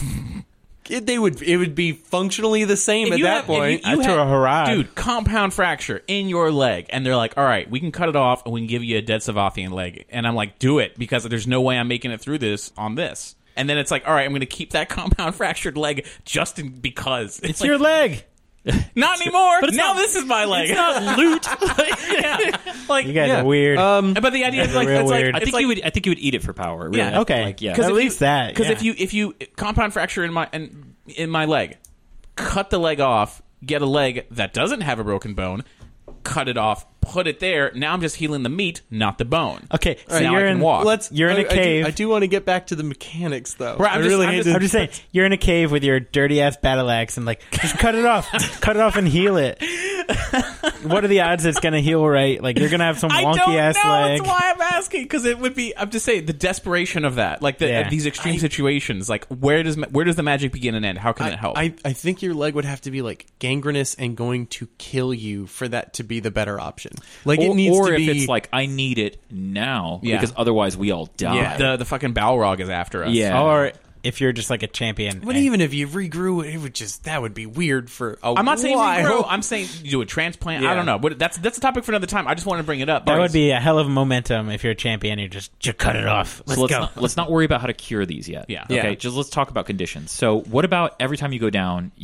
It would be functionally the same at that point. I throw a Harad. Dude, compound fracture in your leg. And they're like, all right, we can cut it off and we can give you a dead Savathian leg. And I'm like, do it, because there's no way I'm making it through this on this. And then it's like, all right, I'm going to keep that compound fractured leg because. It's like, your leg. Not anymore. But now this is my leg. It's not loot. Yeah. Like, you guys are weird. But the idea is like, it's weird. like, I think you would eat it for power. Really. Yeah. Okay. Like, yeah. At least that. Because if you compound fracture in my leg, cut the leg off, get a leg that doesn't have a broken bone, cut it off, put it there. Now I'm just healing the meat, not the bone. Okay, so now you're I can walk. You're in a cave. I do want to get back to the mechanics, though. Right, I'm I'm just saying, you're in a cave with your dirty ass battle axe, and like, just cut it off, and heal it. What are the odds it's gonna heal right? Like, you're gonna have some wonky ass leg. That's why I'm asking, because it would be. I'm just saying the desperation of that, like these extreme situations. Like, where does the magic begin and end? How can it help? I think your leg would have to be like gangrenous and going to kill you for that to be the better option. Like, it needs or to if be. it's like, I need it now Yeah. because otherwise we all die. Yeah, the fucking Balrog is after us. Yeah. Or if you're just like a champion. But even if you regrew, it would that would be weird for a I'm not saying while. regrow. I'm saying you do a transplant. Yeah. I don't know. But that's a topic for another time. I just want to bring it up. that would be a hell of a momentum if you're a champion. You just cut it off. Let's So go. let's not worry about how to cure these yet. Yeah. Okay. Yeah. Just let's talk about conditions. So, what about every time you go down,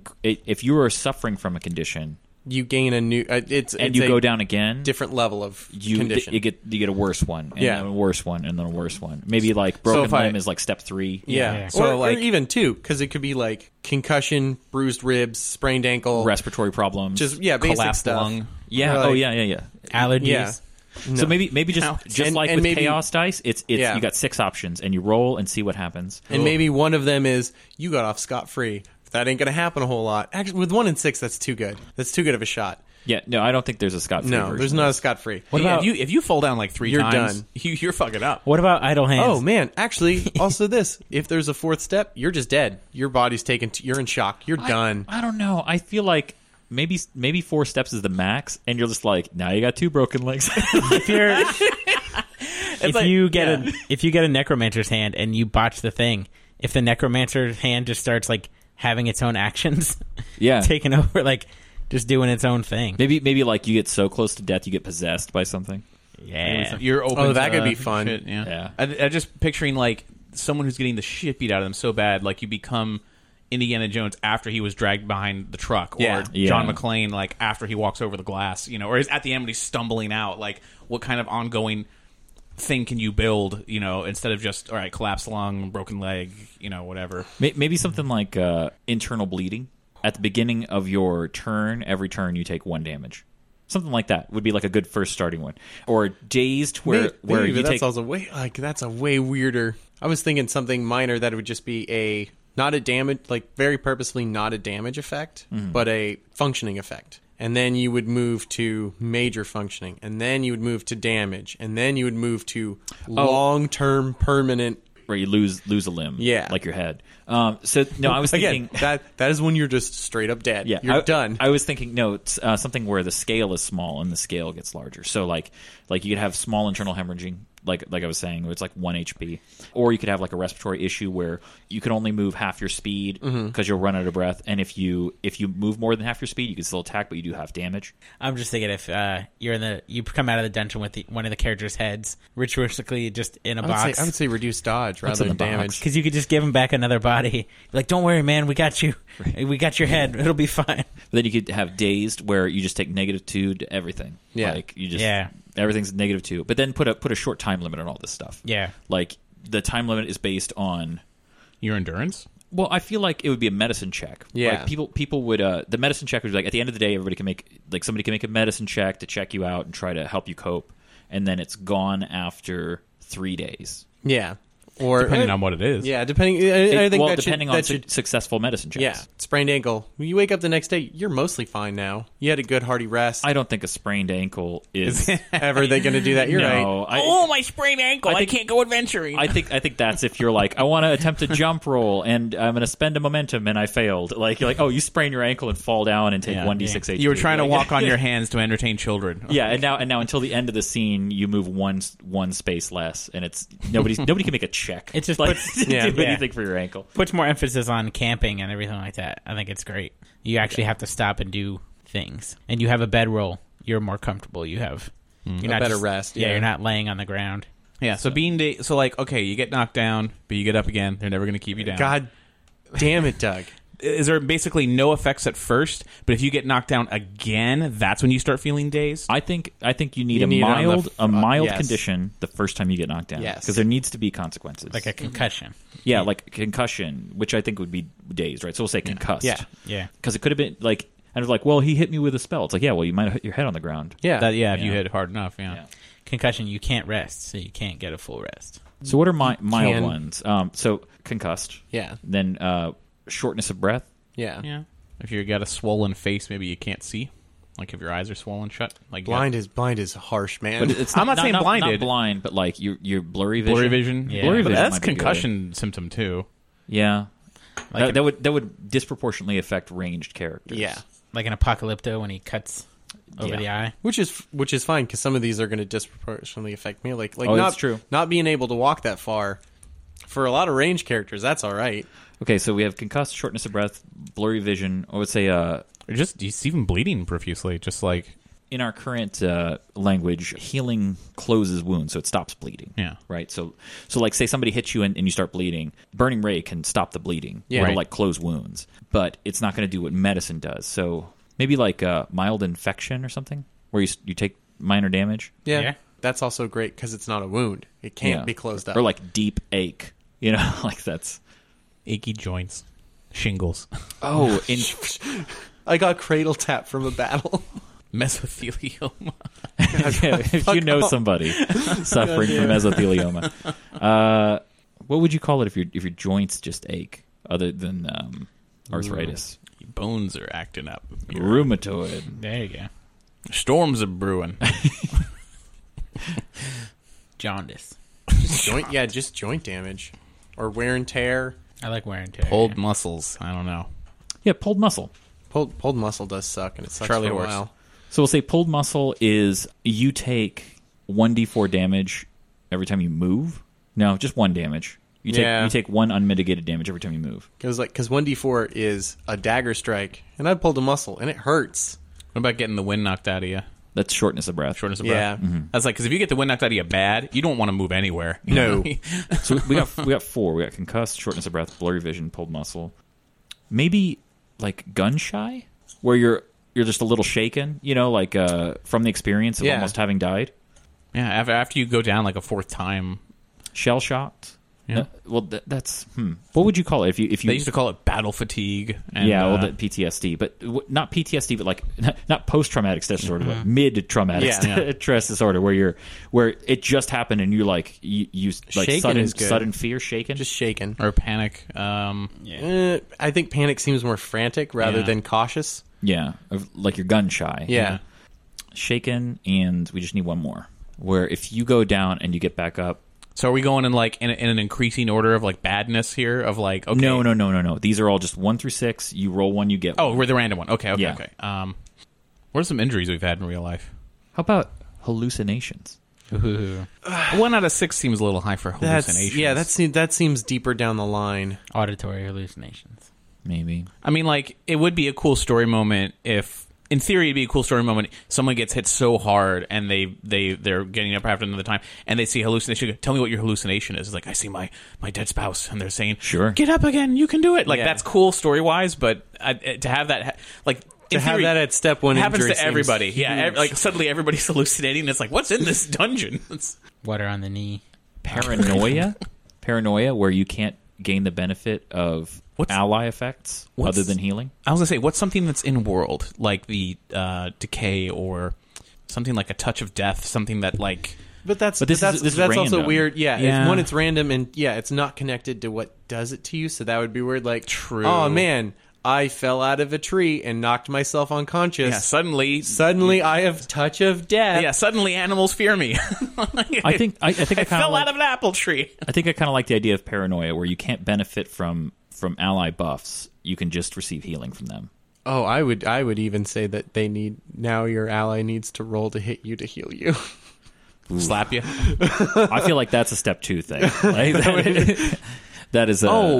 if you are suffering from a condition, You gain a new. It's you a go down again, different level of condition. you get a worse one, and Yeah. then a worse one, and then a worse one. Maybe like broken if I- limb is like step 3. Yeah. Yeah. Or even 2, because it could be like concussion, bruised ribs, sprained ankle, Respiratory problems. just basic collapsed stuff. lung. yeah. Or Oh like- yeah. Allergies. Yeah. So maybe just And- like and with maybe- chaos dice, it's Yeah. you got 6 options, and you roll and see what happens. And maybe one of them is you got off scot free. That ain't gonna happen a whole lot. Actually, with 1 in 6, that's too good. That's too good of a shot. Yeah, no, I don't think there's a Scott-free No, version there's of not a this. scot free. What about if you fall down like 3 You're times? done. You're fucking up. What about idle hands? Oh man, actually, also this: if there's a 4th step, you're just dead. Your body's taken. You're in shock. You're done. I don't know. I feel like maybe 4 steps is the max, and you're just like, now you got 2 broken legs. If you're like- you get a necromancer's hand and you botch the thing, if the necromancer's hand just starts like having its own actions, Yeah. taking over, like just doing its own thing. maybe like you get so close to death, you get possessed by something. Yeah. You're open. Oh, that to could be fun. shit, yeah. Yeah. I just picturing like someone who's getting the shit beat out of them so bad, like you become Indiana Jones after he was dragged behind the truck, or Yeah. John Yeah. McClane like after he walks over the glass, or is at the end when he's stumbling out. Like, what kind of ongoing thing can you build? Instead of just all right, collapsed lung, broken leg, whatever. Maybe something like internal bleeding. At the beginning of your turn, every turn you take 1 damage. Something like that would be like a good first starting one. Or dazed, where Maybe, you but take. that's a way weirder. I was thinking something minor that would just be not a damage, like very purposefully not a damage effect, but a functioning effect. And then you would move to major functioning, and then you would move to damage, and then you would move to long-term permanent. where you lose a limb, Yeah. like your head. So no, I was Again, thinking that is when you're just straight up dead. Yeah, You're done. I was thinking it's something where the scale is small and the scale gets larger. So like you could have small internal hemorrhaging, like I was saying, where it's like 1 HP, or you could have like a respiratory issue where you can only move half your speed because you'll run out of breath. And if you move more than half your speed, you can still attack, but you do have damage. I'm just thinking if you come out of the dungeon with one of the characters' heads ritualistically just in a box. I would say reduce dodge rather in than the box? damage. Because you could just give him back another body. Like, don't worry, man, we got you. We got your head. It'll be fine. But then you could have dazed, where you just take -2 to everything. Yeah. Like you just Yeah. everything's -2. But then put a short time limit on all this stuff. Yeah. Like the time limit is based on. Your endurance. Well, I feel like it would be a medicine check. Yeah. Like people would the medicine check would be like at the end of the day, somebody can make a medicine check to check you out and try to help you cope, and then it's gone after 3 days. Yeah. Or Depending on what it is. Yeah, depending. I think depending on successful medicine checks. Yeah, sprained ankle. When you wake up the next day, you're mostly fine now. You had a good hearty rest. I don't think a sprained ankle is Ever they going to do that? You're no. right. My sprained ankle! I can't go adventuring. I think that's if you're like, I want to attempt a jump roll and I'm going to spend a momentum and I failed. Like you're like, oh, you sprain your ankle and fall down and take 1d6 HP. You were trying to Like- walk on your hands to entertain children. Yeah, and now until the end of the scene, you move one space less, and it's nobody can make a check. It just like puts- do anything for your ankle. Puts more emphasis on camping and everything like that. I think it's great. You actually have to stop and do things. And you have a bedroll. You're more comfortable. You're not better just- rest, Yeah, yeah. you're not laying on the ground. Yeah, so okay, you get knocked down, but you get up again. They're never going to keep you down. God damn it, Doug. Is there basically no effects at first, but if you get knocked down again, that's when you start feeling dazed? I think you need a mild yes. condition the first time you get knocked down. Yes. Because there needs to be consequences. Like a concussion. Yeah, like concussion, which I think would be dazed, right? So we'll say concussed. Yeah. Because it could have been like, and it's like, well, he hit me with a spell. It's like, yeah, well, you might have hit your head on the ground. Yeah. If you hit hard enough, yeah. Concussion, you can't rest, so you can't get a full rest. So what are mild ones? So concussed. Yeah. Then shortness of breath. Yeah. Yeah. If you got a swollen face, maybe you can't see. Like if your eyes are swollen shut. Like blind is harsh, man. But it's I'm not saying blinded. Not blind, but like your blurry vision. Blurry vision. Yeah. Blurry But vision that's might be concussion symptom too. Yeah. Like that would disproportionately affect ranged characters. Yeah. Like an Apocalypto when he cuts over the eye. Which is fine because some of these are going to disproportionately affect me. Like that's true. Not being able to walk that far for a lot of range characters, that's all right. Okay, so we have concussed, shortness of breath, blurry vision. I would say Or just even bleeding profusely, just like in our current language, healing closes wounds, so it stops bleeding. Yeah. Right. So like, say somebody hits you and you start bleeding. Burning Ray can stop the bleeding. Yeah. It'll Right. like close wounds, but it's not going to do what medicine does. So maybe like a mild infection or something, where you take minor damage. Yeah. That's also great because it's not a wound. It can't be closed up. Or like deep ache. You know, like that's achy joints, shingles, I got cradle tap from a battle. mesothelioma. if you know somebody suffering from mesothelioma, what would you call it if your joints just ache, other than arthritis? Your bones are acting up. Rheumatoid. There you go. Storms are brewing. Jaundice. Just joint damage or wear and tear. I like wear and tear. Pulled muscles. I don't know. Yeah, pulled muscle. Pulled muscle does suck, and it sucks Charlie for a horse. while. So we'll say pulled muscle is you take 1d4 damage every time you move. No, just 1 damage. You take 1 unmitigated damage every time you move. Because 1d4 is a dagger strike, and I pulled a muscle, and it hurts. What about getting the wind knocked out of you? That's shortness of breath. Shortness of Yeah. breath. Mm-hmm. That's like, because if you get the wind knocked out of you bad, you don't want to move anywhere. No. So we got 4. We got concussed, shortness of breath, blurry vision, pulled muscle. Maybe like gun shy, where you're just a little shaken, like from the experience of almost having died. Yeah, after you go down like a 4th time. Shell shocked. Yeah. That's what would you call it if you? They used to call it battle fatigue. And, the PTSD, but not PTSD, but like not post traumatic stress disorder, but mid traumatic stress disorder, where it just happened and you like sudden fear, shaken, Just shaken. or panic. I think panic seems more frantic rather than cautious. Yeah, like you're gun shy. Yeah. Shaken, and we just need one more. Where if you go down and you get back up. So are we going in like in an increasing order of like badness here? Of like, okay. No. These are all just 1 through 6. You roll 1, you get 1. Oh, we're the random one. Okay. Yeah. What are some injuries we've had in real life? How about hallucinations? 1 out of 6 seems a little high for hallucinations. That seems deeper down the line. Auditory hallucinations. Maybe. I mean, like, it would be a cool story moment if, in theory, it'd be a cool story moment. Someone gets hit so hard and they're getting up after another time and they see hallucination. Tell me what your hallucination is. It's like, I see my dead spouse, and they're saying, "Sure, get up again, you can do it." Like that's cool story wise, but to have that, like, to have that at step 1 happens injury to everybody. huge. Yeah, like suddenly everybody's hallucinating. It's like, what's in this dungeon? Water on the knee. Paranoia, where you can't gain the benefit of ally effects other than healing. I was gonna say, what's something that's in world, like the decay, or something like a touch of death, something that like. But that's this is also random. weird. Yeah. It's random, and it's not connected to what does it to you. So that would be weird. Like, true. Oh man, I fell out of a tree and knocked myself unconscious. Yeah, suddenly I have touch of death. Yeah, suddenly animals fear me. I think I fell out of an apple tree. I think I kind of like the idea of paranoia, where you can't benefit from ally buffs. You can just receive healing from them. Oh, I would even say that your ally needs to roll to hit you to heal you. Slap you. I feel like that's a step 2 thing. Like, that is a...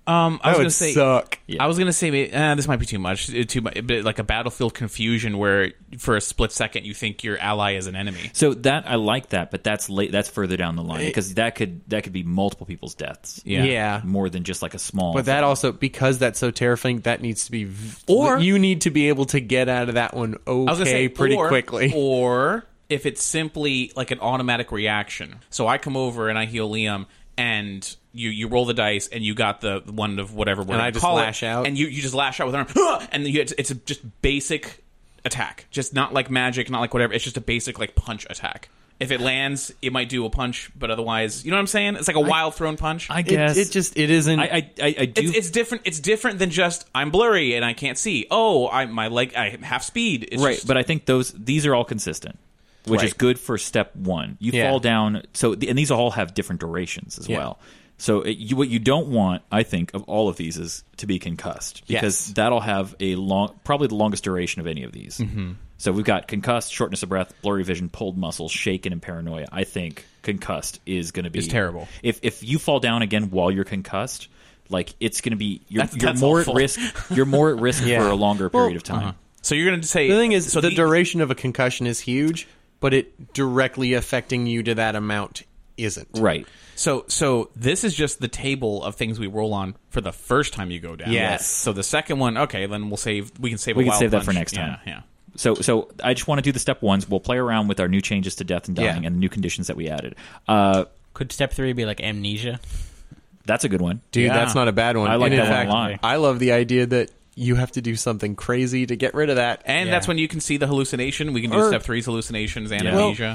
I was going to say, suck. I was going to say, this might be too much, but like a battlefield confusion where for a split second you think your ally is an enemy. So that I like that, but that's late. That's further down the line because that could be multiple people's deaths. Yeah. More than just like a small. But that also, because that's so terrifying, that needs to be... Or... you need to be able to get out of that one pretty quickly. Or if it's simply like an automatic reaction. So I come over and I heal Liam, and you roll the dice, and you got the one of whatever we're and going I to just call lash it, out. and you just lash out with an arm, and it's just basic attack. Just not like magic, not like whatever. It's just a basic like punch attack. If it lands, it might do a punch, but otherwise, you know what I'm saying? It's like a wild thrown punch. I guess it isn't. I do. It's different. It's different than just I'm blurry and I can't see. Oh, I half speed. It's right, just, but I think these are all consistent, which is good for step one. You fall down. So and these all have different durations as well. So what you don't want, I think, of all of these is to be concussed because that'll have probably the longest duration of any of these. Mm-hmm. So we've got concussed, shortness of breath, blurry vision, pulled muscles, shaken, and paranoia. I think concussed is going to be terrible. If you fall down again while you're concussed, like it's going to be you're more awful. at risk. You're more at risk for a longer period of time. So you're going to say the thing is, the duration of a concussion is huge, but it directly affecting you to that amount isn't. Right. So this is just the table of things we roll on for the first time you go down. Yes. So the second one, okay, then we can save. We a can wild save that punch. for next time. Yeah. So I just want to do the step ones. We'll play around with our new changes to death and dying and the new conditions that we added. Could step 3 be like amnesia? That's a good one. Dude, that's not a bad one. I like and that in fact, one a lot. I love the idea that you have to do something crazy to get rid of that. And that's when you can see the hallucination. We can do step 3's hallucinations and amnesia.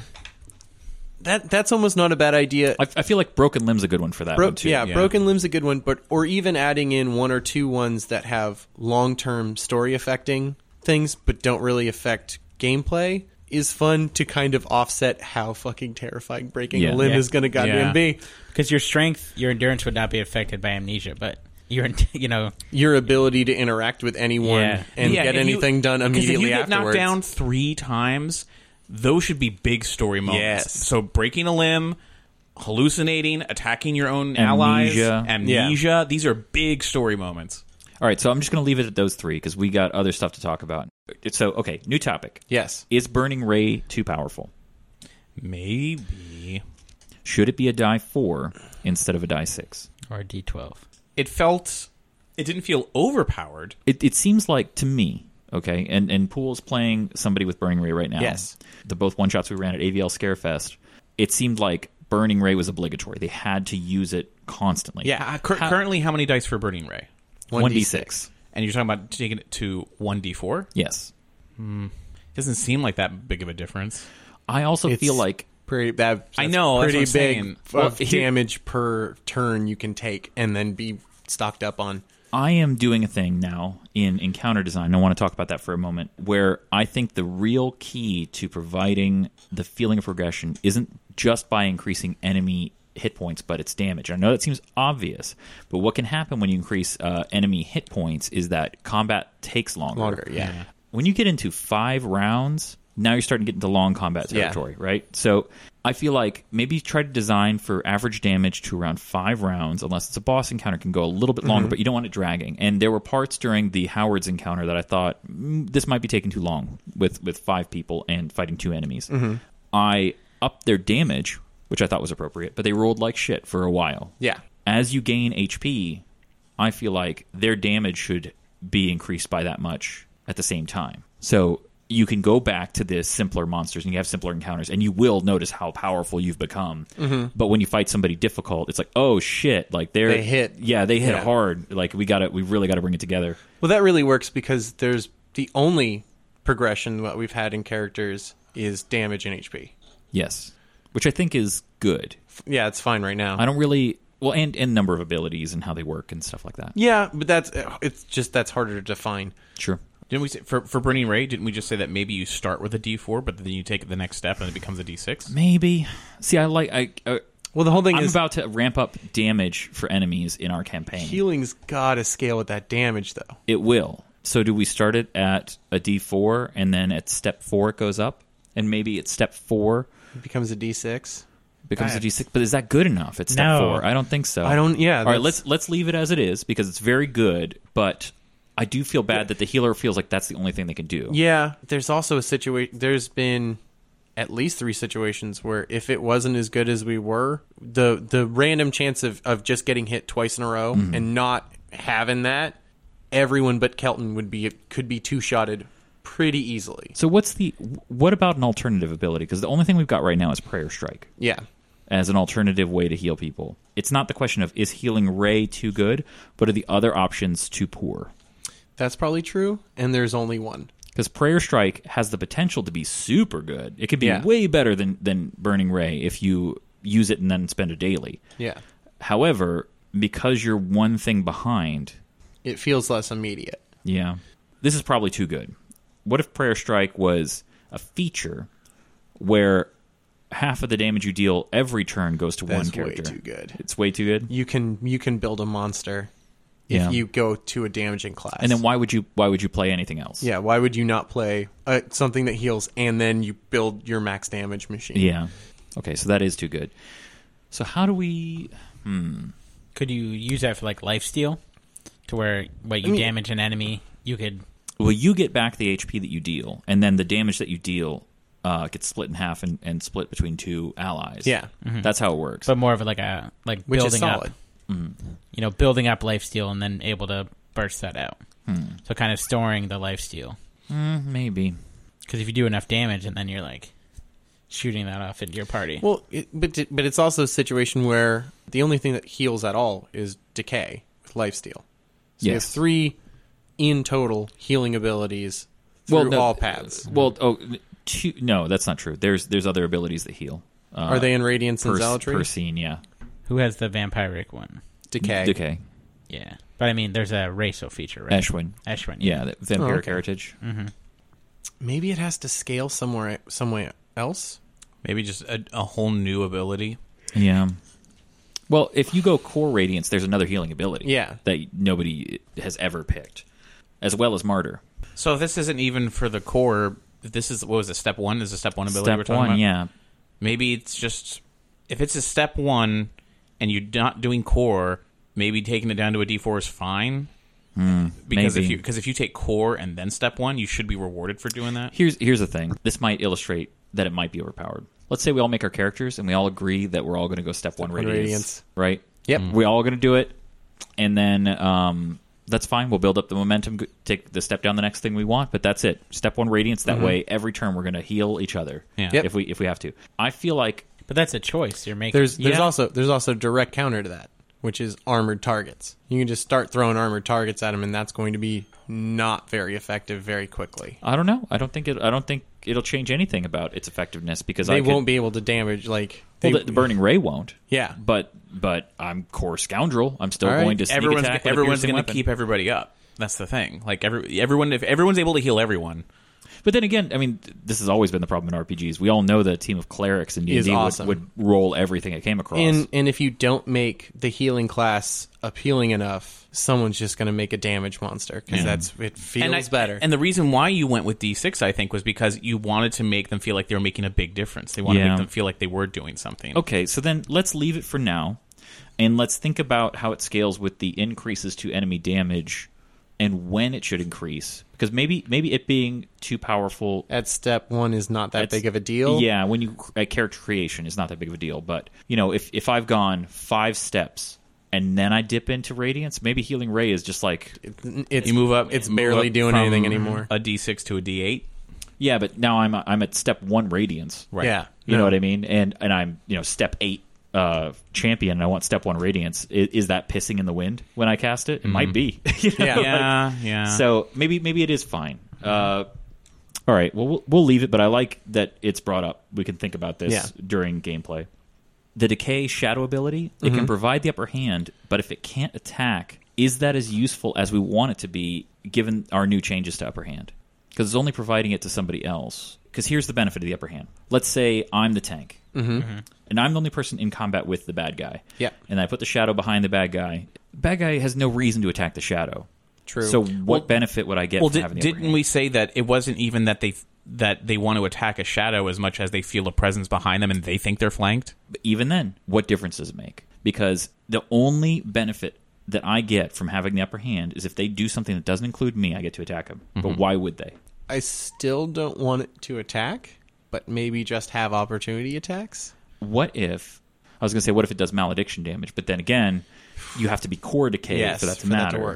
That's almost not a bad idea. I feel like broken limb's a good one for that one too. Yeah, broken limb's a good one, or even adding in one or two ones that have long-term story affecting things but don't really affect gameplay is fun to kind of offset how fucking terrifying breaking a limb is going to goddamn be. Because your strength, your endurance would not be affected by amnesia, but your ability to interact with anyone and get anything done immediately afterwards. If you get knocked down 3 times, those should be big story moments. Yes. So breaking a limb, hallucinating, attacking your own allies, amnesia. These are big story moments. All right, so I'm just going to leave it at those 3 because we got other stuff to talk about. So, okay, new topic. Yes. Is Burning Ray too powerful? Maybe. Should it be a die 4 instead of a die 6? Or a D12? It didn't feel overpowered. It seems like, to me, okay, and Pool's playing somebody with Burning Ray right now. Yes. The both one-shots we ran at AVL Scarefest, it seemed like Burning Ray was obligatory. They had to use it constantly. Yeah. Currently, how many dice for Burning Ray? 1d6. And you're talking about taking it to 1d4? Yes. Doesn't seem like that big of a difference. I also feel like... I know, pretty that's what I'm big damage per turn you can take and then be stocked up on. I am doing a thing now in encounter design. I want to talk about that for a moment, where I think the real key to providing the feeling of progression isn't just by increasing enemy hit points, but it's damage. I know that seems obvious, but what can happen when you increase enemy hit points is that combat takes longer. When you get into 5 rounds, now you're starting to get into long combat territory, right? So I feel like maybe try to design for average damage to around 5 rounds, unless it's a boss encounter, can go a little bit longer, but you don't want it dragging. And there were parts during the Howard's encounter that I thought, this might be taking too long with 5 people and fighting 2 enemies. I upped their damage, which I thought was appropriate, but they rolled like shit for a while. Yeah. As you gain HP, I feel like their damage should be increased by that much at the same time. So you can go back to the simpler monsters and you have simpler encounters, and you will notice how powerful you've become. But when you fight somebody difficult, it's like, oh shit, like they hit. Yeah, they hit hard. Like we really got to bring it together. Well, that really works because there's the only progression that we've had in characters is damage and HP. Yes. Which I think is good. Yeah, it's fine right now. I don't really... Well, and number of abilities and how they work and stuff like that. Yeah, but that's harder to define. Sure. Didn't we say, for Burning Ray, didn't we just say that maybe you start with a D4, but then you take the next step and it becomes a D6? Maybe. See, well, the whole thing I'm is... about to ramp up damage for enemies in our campaign. Healing's got to scale with that damage, though. It will. So do we start it at a D4, and then at step 4 it goes up? And maybe at step 4... It becomes a D6? becomes a D6. But is that good enough at step No. 4? I don't think so. I don't. Yeah. All right, let's leave it as it is because it's very good, but I do feel bad that the healer feels like that's the only thing they can do. Yeah. There's also a situation. There's been at least 3 situations where if it wasn't as good as we were, the random chance of just getting hit twice in a row and not having that, everyone but Kelton could be 2-shotted pretty easily. So what about an alternative ability? Because the only thing we've got right now is Prayer Strike Yeah. as an alternative way to heal people. It's not the question of is Healing Ray too good, but are the other options too poor? That's probably true, and there's only one. Because Prayer Strike has the potential to be super good. It could be Yeah. way better than Burning Ray if you use it and then spend a daily. Yeah. However, because you're one thing behind, It feels less immediate. yeah, this is probably too good. What if Prayer Strike was a feature where half of the damage you deal every turn goes to That's one character? way too good. It's way too good. You can build a monster Yeah. if you go to a damaging class. And then why would you play anything else? Yeah, why would you not play something that heals and then you build your max damage machine? Yeah. Okay, so that is too good. So how do we? Could you use that for like lifesteal, to where you damage an enemy, you could. Well, you get back the HP that you deal, and then the damage that you deal gets split in half and split between 2 allies. Yeah. That's how it works. But more of like Which building is solid. up, building up lifesteal and then able to burst that out. So kind of storing the lifesteal. Maybe. Because if you do enough damage and then you're like shooting that off into your party. Well, but it's also a situation where the only thing that heals at all is decay with lifesteal. So you have 3 in total healing abilities through all paths. No, that's not true. There's other abilities that heal. Are they in Radiance and Zealotry? Per scene, yeah. Who has the vampiric one? Decay. Yeah. But I mean, there's a racial feature, right? Eshwin. Yeah. The vampiric okay. heritage. Maybe it has to scale somewhere else. Maybe just a whole new ability. Yeah. Well, if you go core Radiance, there's another healing ability. Yeah. That nobody has ever picked, as well as Martyr. So if this isn't even for the core, this is, what was it, step 1? Is a step 1 ability we're Step talking 1, about? yeah. Maybe it's just, if it's a step 1 and you're not doing core, maybe taking it down to a D4 is fine. Because maybe. if you take core and then step 1, you should be rewarded for doing that. Here's the thing. This might illustrate that it might be overpowered. Let's say we all make our characters and we all agree that we're all going to go step 1 Radiance. Right? Yep. We're all going to do it. And then that's fine. We'll build up the momentum, take the step down the next thing we want, but that's it. Step 1 Radiance. That way, every turn we're going to heal each other. Yeah. Yep. If we have to. I feel like But that's a choice you're making. There's also direct counter to that, which is armored targets. You can just start throwing armored targets at them, and that's going to be not very effective very quickly. I don't know. I don't think it'll change anything about its effectiveness because They won't be able to damage the Burning Ray won't. Yeah. But I'm core scoundrel. I'm still All right. going to sneak attack. Everyone's going to keep everybody up. That's the thing. Like everyone, if everyone's able to heal everyone. But then again, I mean, this has always been the problem in RPGs. We all know the team of clerics in D&D awesome. would roll everything it came across. And if you don't make the healing class appealing enough, someone's just going to make a damage monster because it feels better. And the reason why you went with D6, I think, was because you wanted to make them feel like they were making a big difference. They wanted to make them feel like they were doing something. Okay, so then let's leave it for now, and let's think about how it scales with the increases to enemy damage and when it should increase. Because maybe it being too powerful at step 1 is not that big of a deal. Yeah, when you at character creation is not that big of a deal. But if I've gone 5 steps and then I dip into Radiance, maybe Healing Ray is just like you move up. It's barely doing anything anymore. A D6 to a D8. Yeah, but now I'm at step 1 Radiance. Right. Yeah, You know what I mean? And I'm step 8 champion and I want step 1 Radiance. Is that pissing in the wind when I cast it? It might be. Yeah. So maybe it is fine. All right. Well, we'll leave it. But I like that it's brought up. We can think about this during gameplay. The Decay Shadow ability, it can provide the upper hand, but if it can't attack, is that as useful as we want it to be given our new changes to upper hand? Because it's only providing it to somebody else. Because here's the benefit of the upper hand. Let's say I'm the tank. And I'm the only person in combat with the bad guy. Yeah. And I put the shadow behind the bad guy. The bad guy has no reason to attack the shadow. True. So what benefit would I get from having the upper didn't hand? we say that it wasn't even that that they want to attack a shadow as much as they feel a presence behind them and they think they're flanked. But even then, what difference does it make? Because the only benefit that I get from having the upper hand is if they do something that doesn't include me, I get to attack them. But why would they? I still don't want it to attack, but maybe just have opportunity attacks. What if... I was going to say, what if it does malediction damage? But then again, you have to be core decay for that to matter. That to work.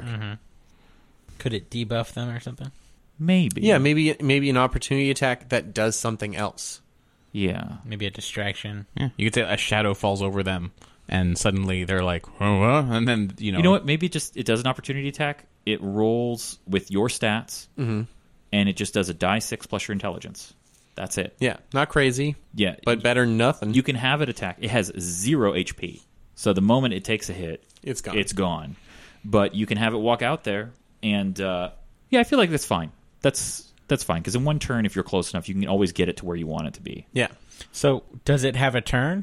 Could it debuff them or something? Maybe. Yeah, maybe an opportunity attack that does something else. Yeah. Maybe a distraction. Yeah. You could say a shadow falls over them, and suddenly they're like, oh, and then, You know what? Maybe it does an opportunity attack. It rolls with your stats, and it just does a die 6 plus your intelligence. That's it. Yeah, not crazy. Yeah. But better than nothing. You can have it attack. It has 0 HP. So the moment it takes a hit, It's gone. It's gone. But you can have it walk out there, and I feel like that's fine. That's fine, because in one turn, if you're close enough, you can always get it to where you want it to be. Yeah. So does it have a turn?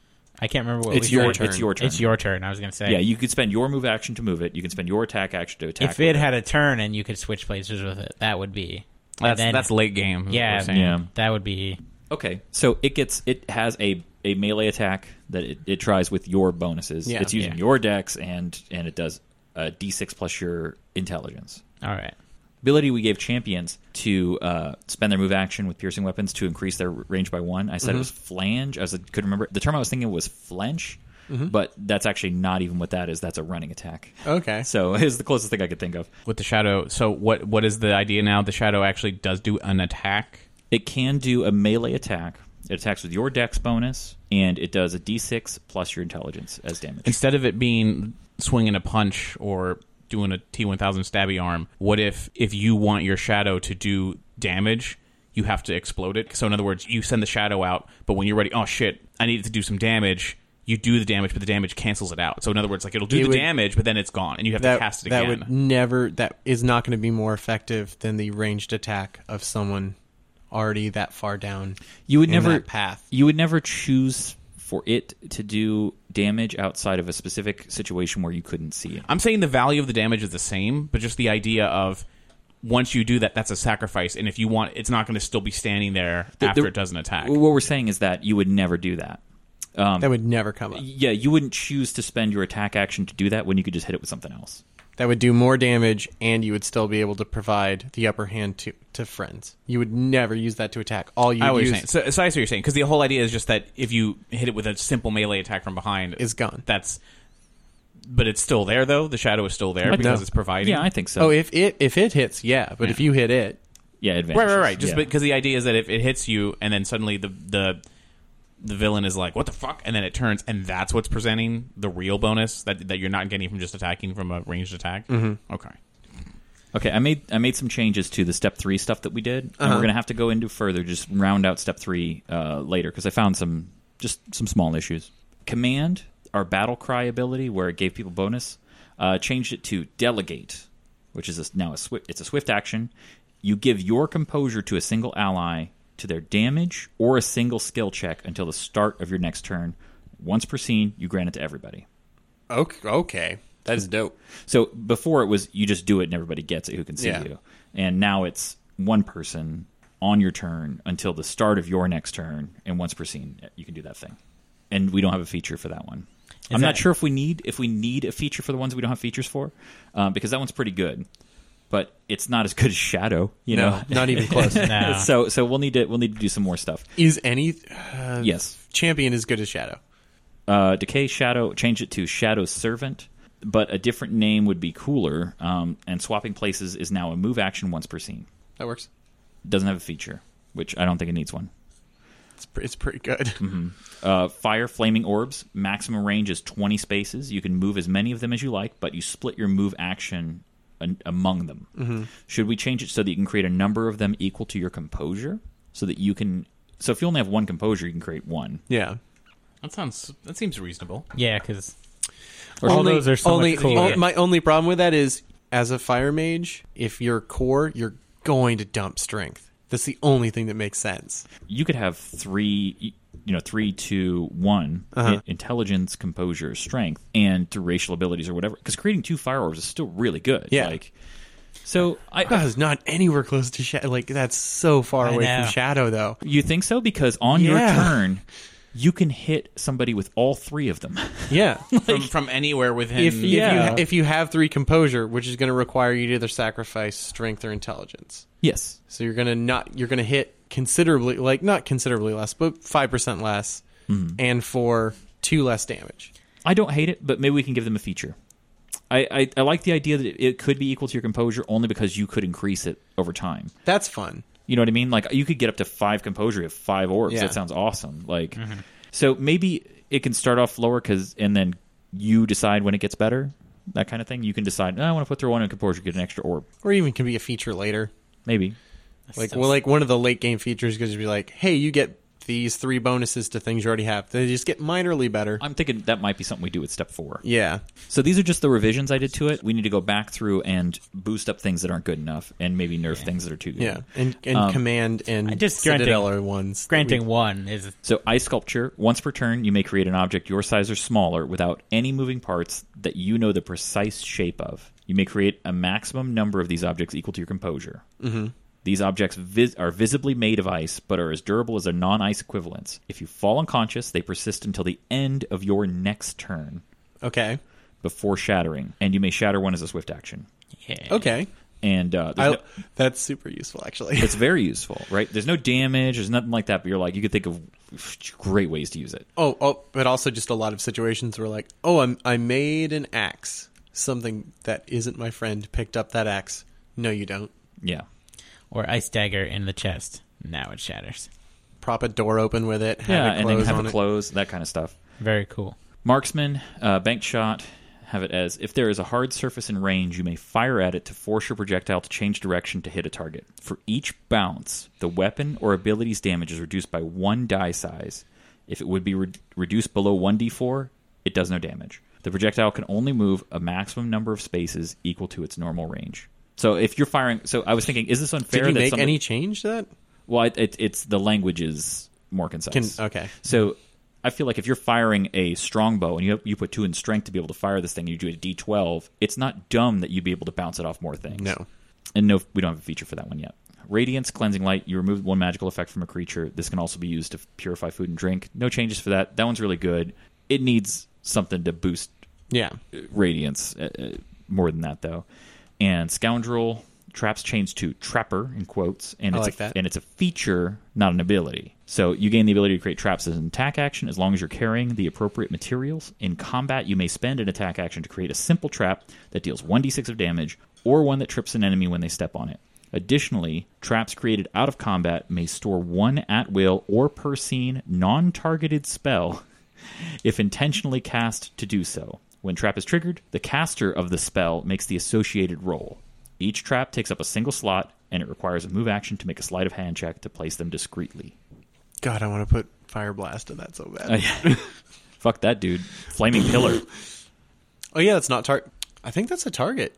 I can't remember what It's we your said. turn. It's your turn. It's your turn, I was going to say. Yeah, you could spend your move action to move it. You can spend your attack action to attack. If it had a turn and you could switch places with it, that would be... That's late game. is what Yeah, we're saying. that would be... Okay, so it has a melee attack that it tries with your bonuses. Yeah. It's using your dex, and it does a d6 plus your intelligence. All right. Ability we gave champions to spend their move action with piercing weapons to increase their range by 1. I said it was flange. Couldn't remember. The term I was thinking was flench, but that's actually not even what that is. That's a running attack. Okay. So it's the closest thing I could think of. With the shadow, so what is the idea now? The shadow actually does do an attack? It can do a melee attack. It attacks with your dex bonus, and it does a d6 plus your intelligence as damage. Instead of it being swinging a punch or doing a T-1000 stabby arm, what if you want your shadow to do damage, you have to explode it? So in other words, you send the shadow out, but when you're ready, oh shit, I need it to do some damage, you do the damage, but the damage cancels it out. So in other words, like it'll do the damage, but then it's gone, and you have to cast it again. That is not going to be more effective than the ranged attack of someone already that far down that path. You would never choose for it to do damage outside of a specific situation where you couldn't see it. I'm saying the value of the damage is the same, but just the idea of once you do that, that's a sacrifice, and if you want, it's not going to still be standing there after it does an attack. What we're saying is that you would never do that. That would never come up. Yeah, you wouldn't choose to spend your attack action to do that when you could just hit it with something else. That would do more damage, and you would still be able to provide the upper hand to friends. You would never use that to attack. All you use saying. So I see what you're saying, because the whole idea is just that if you hit it with a simple melee attack from behind, is gone. But it's still there, though. The shadow is still there because it's providing. Yeah, I think so. Oh, if it hits, yeah. But if you hit it, yeah, it vanishes. Right. Just because the idea is that if it hits you, and then suddenly the villain is like, what the fuck? And then it turns, and that's what's presenting the real bonus that you're not getting from just attacking from a ranged attack. Mm-hmm. Okay, I made some changes to the step 3 stuff that we did, and we're going to have to go into further, just round out step 3 later, because I found some small issues. Command, our battle cry ability, where it gave people bonus, changed it to delegate, which is now it's a swift action. You give your composure to a single ally to their damage or a single skill check until the start of your next turn. Once per scene, you grant it to everybody. Okay. That is dope. So before it was you just do it and everybody gets it who can see you. And now it's one person on your turn until the start of your next turn, and once per scene you can do that thing. And we don't have a feature for that one. I'm not sure if we need a feature for the ones we don't have features for, because that one's pretty good. But it's not as good as Shadow, you know. Not even close. No. So we'll need to do some more stuff. Is any yes champion as good as Shadow? Decay Shadow, change it to Shadow Servant, but a different name would be cooler. And swapping places is now a move action once per scene. That works. Doesn't have a feature, which I don't think it needs one. It's pretty good. Mm-hmm. Fire Flaming Orbs, maximum range is 20 spaces. You can move as many of them as you like, but you split your move action among them. Mm-hmm. Should we change it so that you can create a number of them equal to your composure, so that you can? So if you only have one composure, you can create one. Yeah, that seems reasonable. Yeah, because all those are so much cooler. My only problem with that is, as a fire mage, if you're core, you're going to dump strength. That's the only thing that makes sense. You could have 3, 2, 1 intelligence, composure, strength, and through racial abilities or whatever. Because creating 2 fire orbs is still really good. Yeah. So That is not anywhere close to Shadow. Like, that's so far away from Shadow, though. You think so? Because on your turn, you can hit somebody with all 3 of them. Yeah. from anywhere within... If you have 3 composure, which is going to require you to either sacrifice strength or intelligence. Yes. So you're going to hit considerably, like, not considerably less, but 5% less, and for 2 less damage. I don't hate it, but maybe we can give them a feature. I like the idea that it could be equal to your composure only because you could increase it over time. That's fun. You know what I mean? Like, you could get up to 5 composure if 5 orbs. Yeah. That sounds awesome. Like, so maybe it can start off lower and then you decide when it gets better. That kind of thing. You can decide, I want to throw 1 in composure, get an extra orb. Or even can be a feature later. Maybe. Like one of the late game features could just be like, hey, you get these 3 bonuses to things you already have. They just get minorly better. I'm thinking that might be something we do with step 4. Yeah. So these are just the revisions I did to it. We need to go back through and boost up things that aren't good enough and maybe nerf things that are too good. Yeah. And Command and Citadel are ones. Granting 1 is... So Ice Sculpture, once per turn, you may create an object your size or smaller without any moving parts that you know the precise shape of. You may create a maximum number of these objects equal to your composure. Mm-hmm. These objects are visibly made of ice, but are as durable as their non-ice equivalents. If you fall unconscious, they persist until the end of your next turn. Okay. Before shattering. And you may shatter 1 as a swift action. Yeah. Okay. And that's super useful, actually. It's very useful, right? There's no damage. There's nothing like that, but you're like, you could think of great ways to use it. Oh, but also just a lot of situations where like, I made an axe. Something that isn't my friend picked up that axe. No, you don't. Yeah. Or Ice Dagger in the chest. Now it shatters. Prop a door open with it. Have it and then have it close, that kind of stuff. Very cool. Marksman, banked shot, have it as, if there is a hard surface in range, you may fire at it to force your projectile to change direction to hit a target. For each bounce, the weapon or ability's damage is reduced by 1 die size. If it would be reduced below 1d4, it does no damage. The projectile can only move a maximum number of spaces equal to its normal range. So if you're firing... So I was thinking, is this unfair? Did you make any change to that? Well, it's the language is more concise. Okay. So I feel like if you're firing a strongbow and you put 2 in strength to be able to fire this thing, you do a d12, it's not dumb that you'd be able to bounce it off more things. No. And no, we don't have a feature for that one yet. Radiance, Cleansing Light, you remove 1 magical effect from a creature. This can also be used to purify food and drink. No changes for that. That one's really good. It needs something to boost Radiance. More than that, though. And Scoundrel, traps changed to Trapper, in quotes. And it's a feature, not an ability. So you gain the ability to create traps as an attack action as long as you're carrying the appropriate materials. In combat, you may spend an attack action to create a simple trap that deals 1d6 of damage, or one that trips an enemy when they step on it. Additionally, traps created out of combat may store 1 at-will or per scene non-targeted spell if intentionally cast to do so. When trap is triggered, the caster of the spell makes the associated roll. Each trap takes up a single slot, and it requires a move action to make a sleight of hand check to place them discreetly. God, I want to put Fire Blast in that so bad. Fuck that, dude. Flaming Pillar. Oh, yeah, that's not target. I think that's a target.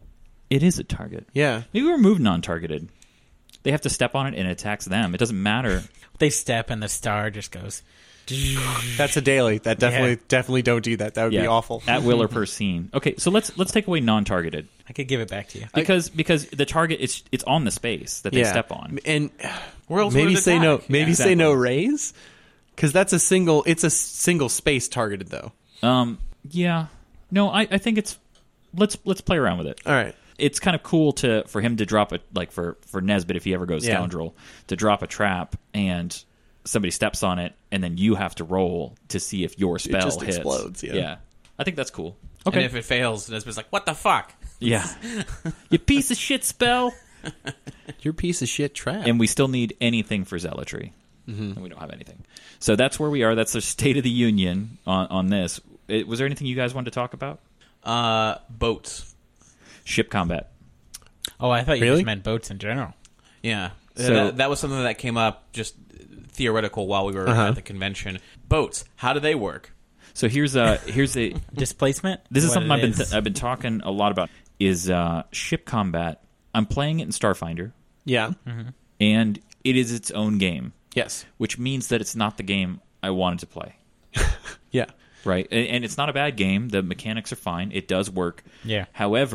It is a target. Yeah. Maybe remove non-targeted. They have to step on it and it attacks them. It doesn't matter. They step and the star just goes... That's a daily. That definitely don't do that. That would be awful. At will or per scene. Okay, so let's take away non-targeted. I could give it back to you because the target it's on the space that they step on. And maybe say no. Maybe say no raise because that's a single. It's a single space targeted though. Yeah. No, I think it's let's play around with it. All right. It's kind of cool for him to drop it for Nesbitt if he ever goes Scoundrel to drop a trap and somebody steps on it, and then you have to roll to see if your spell just hits. Explodes. Yeah, I think that's cool. Okay, and if it fails, Nesbitt's like, "What the fuck?" Yeah, you piece of shit spell. Your piece of shit trap. And we still need anything for zealotry, and we don't have anything. So that's where we are. That's the state of the union on this. Was there anything you guys wanted to talk about? Boats, ship combat. Oh, I thought you just meant boats in general. Yeah, so that was something that came up just theoretical while we were at the convention. Boats, how do they work? So here's a displacement. This is something I've been talking a lot about. Is ship combat. I'm playing it in Starfinder. Yeah, and it is its own game. Yes, which means that it's not the game I wanted to play. Yeah, right, and it's not a bad game. The mechanics are fine. It does work. Yeah. However,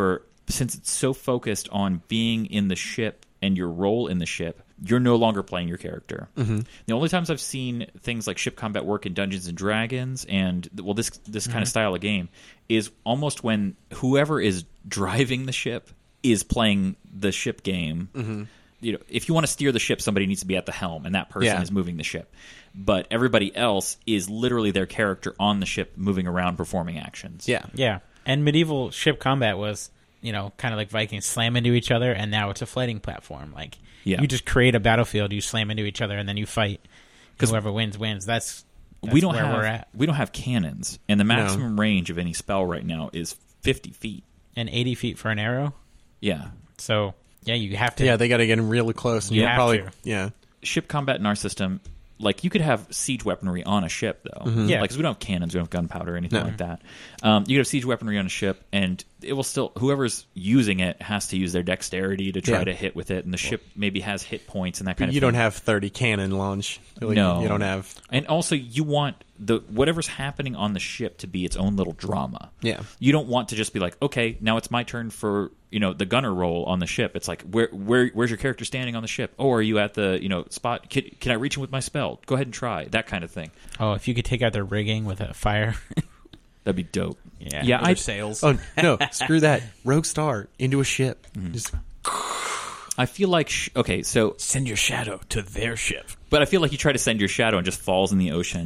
since it's so focused on being in the ship and your role in the ship, you're no longer playing your character. Mm-hmm. The only times I've seen things like ship combat work in Dungeons and Dragons and this kind of style of game is almost when whoever is driving the ship is playing the ship game. Mm-hmm. You know, if you want to steer the ship, somebody needs to be at the helm, and that person is moving the ship. But everybody else is literally their character on the ship, moving around, performing actions. Yeah. And medieval ship combat was, you know, kind of like Vikings slam into each other, and now it's a fighting platform. Like, you just create a battlefield, you slam into each other, and then you fight. Because whoever wins. That's we don't where have, we're at. We don't have cannons, and the maximum range of any spell right now is 50 feet. And 80 feet for an arrow? Yeah. So, yeah, you have to. Yeah, they got to get in really close. And you have probably, to. Yeah. Ship combat in our system, like, you could have siege weaponry on a ship, though. Mm-hmm. Yeah. Like, 'cause we don't have cannons, we don't have gunpowder or anything like that. You could have siege weaponry on a ship, and it will still, whoever's using it has to use their dexterity to try to hit with it, and the ship maybe has hit points and that kind of thing. You don't have 30 cannon launch. Like, no. You don't have. And also, you want whatever's happening on the ship to be its own little drama. Yeah. You don't want to just be like, okay, now it's my turn for, you know, the gunner role on the ship. It's like, where's your character standing on the ship? Oh, are you at the, you know, spot? Can I reach him with my spell? Go ahead and try. That kind of thing. Oh, if you could take out their rigging with a fire. That'd be dope. Yeah. Their sails. Oh, no. Screw that. Rogue Star into a ship. Just. I feel like, okay, so... Send your shadow to their ship. But I feel like you try to send your shadow and just falls in the ocean.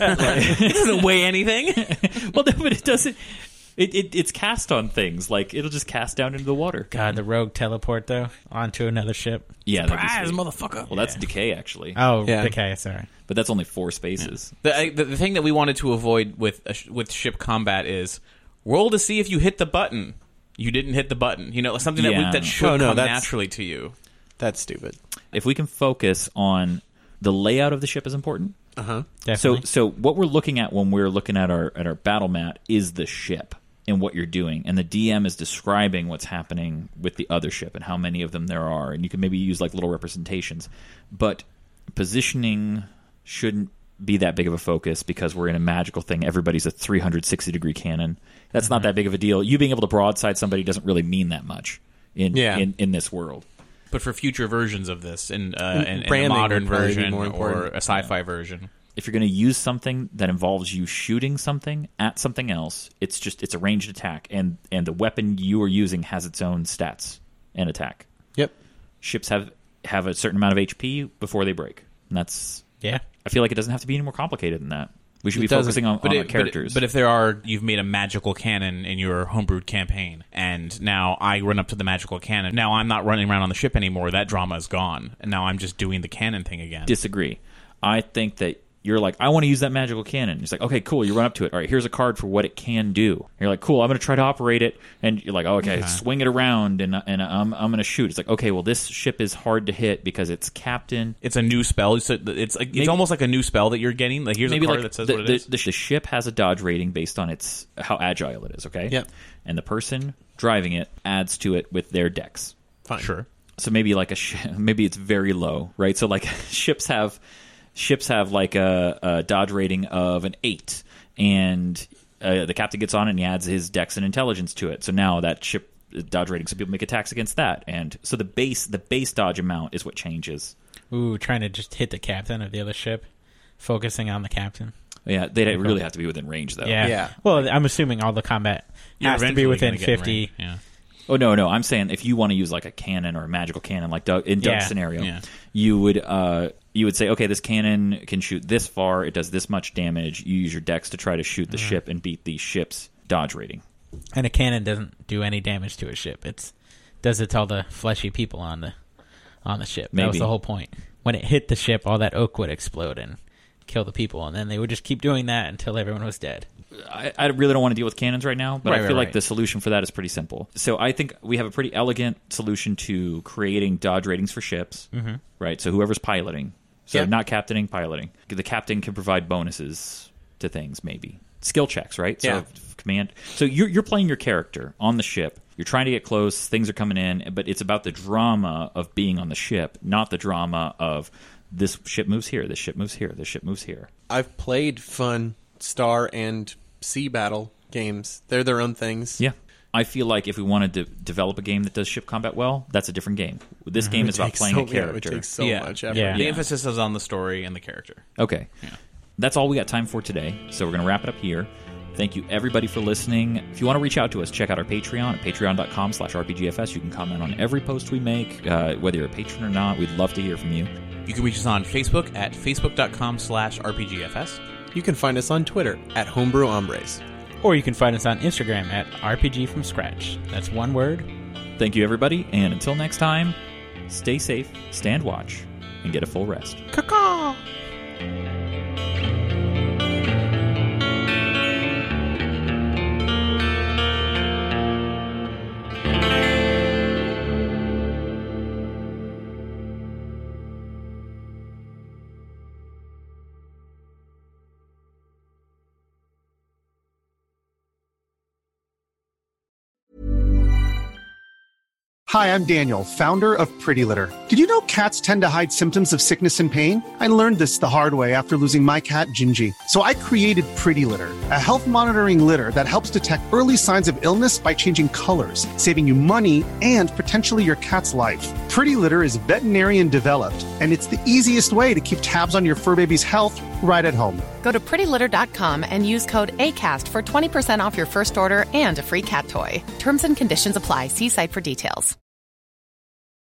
It doesn't weigh anything. Well, no, but it doesn't... It's cast on things. Like, it'll just cast down into the water. God, the rogue teleport, though, onto another ship. Yeah, Surprise, motherfucker. Well, that's decay, actually. Oh, Yeah. okay, sorry. But that's only 4 spaces. The thing that we wanted to avoid with ship combat is roll to see if you hit the button. You didn't hit the button. You know, something that should come naturally to you. That's stupid. If we can focus on the layout of the ship is important. Definitely. So what we're looking at when we're looking at our battle mat is the ship and what you're doing, and the DM is describing what's happening with the other ship and how many of them there are, and you can maybe use like little representations. But positioning shouldn't be that big of a focus because we're in a magical thing. Everybody's a 360-degree cannon. That's not that big of a deal. You being able to broadside somebody doesn't really mean that much in this world. But for future versions of this, in a Branding modern would probably be version more or important. a sci-fi version, if you're going to use something that involves you shooting something at something else, it's a ranged attack, and the weapon you are using has its own stats and attack. Yep. Ships have a certain amount of HP before they break, and that's I feel like it doesn't have to be any more complicated than that. We should be focusing on our characters. But if you've made a magical cannon in your homebrewed campaign, and now I run up to the magical cannon, now I'm not running around on the ship anymore. That drama is gone, and now I'm just doing the cannon thing again. Disagree. I think that you're like, I want to use that magical cannon. It's like, okay, cool. You run up to it. All right, here's a card for what it can do. You're like, cool. I'm going to try to operate it, and you're like, oh, okay, swing it around, and I'm going to shoot. It's like, okay, well, this ship is hard to hit because it's captain. It's a new spell. So it's almost like a new spell that you're getting. Like here's a card that says what it is. The ship has a dodge rating based on how agile it is. Okay. Yep. And the person driving it adds to it with their dex. Fine. Sure. So maybe like maybe it's very low, right? So like ships have like a dodge rating of an 8, and the captain gets on it and he adds his dex and intelligence to it. So now that ship dodge rating, so people make attacks against that, and so the base dodge amount is what changes. Ooh, trying to just hit the captain of the other ship, focusing on the captain. Yeah, they'd really have to be within range though. Yeah. Well, I'm assuming all the combat has to be within 50. Yeah. Oh no, I'm saying if you want to use like a cannon or a magical cannon, like in Doug's scenario, you would say, okay, this cannon can shoot this far, it does this much damage. You use your dex to try to shoot the ship and beat the ship's dodge rating. And a cannon doesn't do any damage to a ship. Does it to all the fleshy people on the ship. Maybe. That was the whole point. When it hit the ship, all that oak would explode and kill the people, and then they would just keep doing that until everyone was dead. I really don't want to deal with cannons right now, but I feel like the solution for that is pretty simple. So I think we have a pretty elegant solution to creating dodge ratings for ships, right? So whoever's piloting. So not captaining, piloting. The captain can provide bonuses to things, maybe. Skill checks, right? So command. So you're playing your character on the ship. You're trying to get close. Things are coming in, but it's about the drama of being on the ship, not the drama of this ship moves here, this ship moves here, this ship moves here. I've played fun star and sea battle games. They're their own things. Yeah. I feel like if we wanted to develop a game that does ship combat well, that's a different game. This game is about playing a character. It would take so much effort. The emphasis is on the story and the character. Okay. Yeah. That's all we got time for today, so we're going to wrap it up here. Thank you, everybody, for listening. If you want to reach out to us, check out our Patreon at patreon.com/RPGFS. You can comment on every post we make, whether you're a patron or not. We'd love to hear from you. You can reach us on Facebook at facebook.com/RPGFS. You can find us on Twitter at Homebrew Hombres. Or you can find us on Instagram at RPG From Scratch. That's one word. Thank you, everybody, and until next time, stay safe, stand watch, and get a full rest. Caw-caw! Hi, I'm Daniel, founder of Pretty Litter. Did you know cats tend to hide symptoms of sickness and pain? I learned this the hard way after losing my cat, Gingy. So I created Pretty Litter, a health monitoring litter that helps detect early signs of illness by changing colors, saving you money and potentially your cat's life. Pretty Litter is veterinarian developed, and it's the easiest way to keep tabs on your fur baby's health right at home. Go to prettylitter.com and use code ACAST for 20% off your first order and a free cat toy. Terms and conditions apply. See site for details.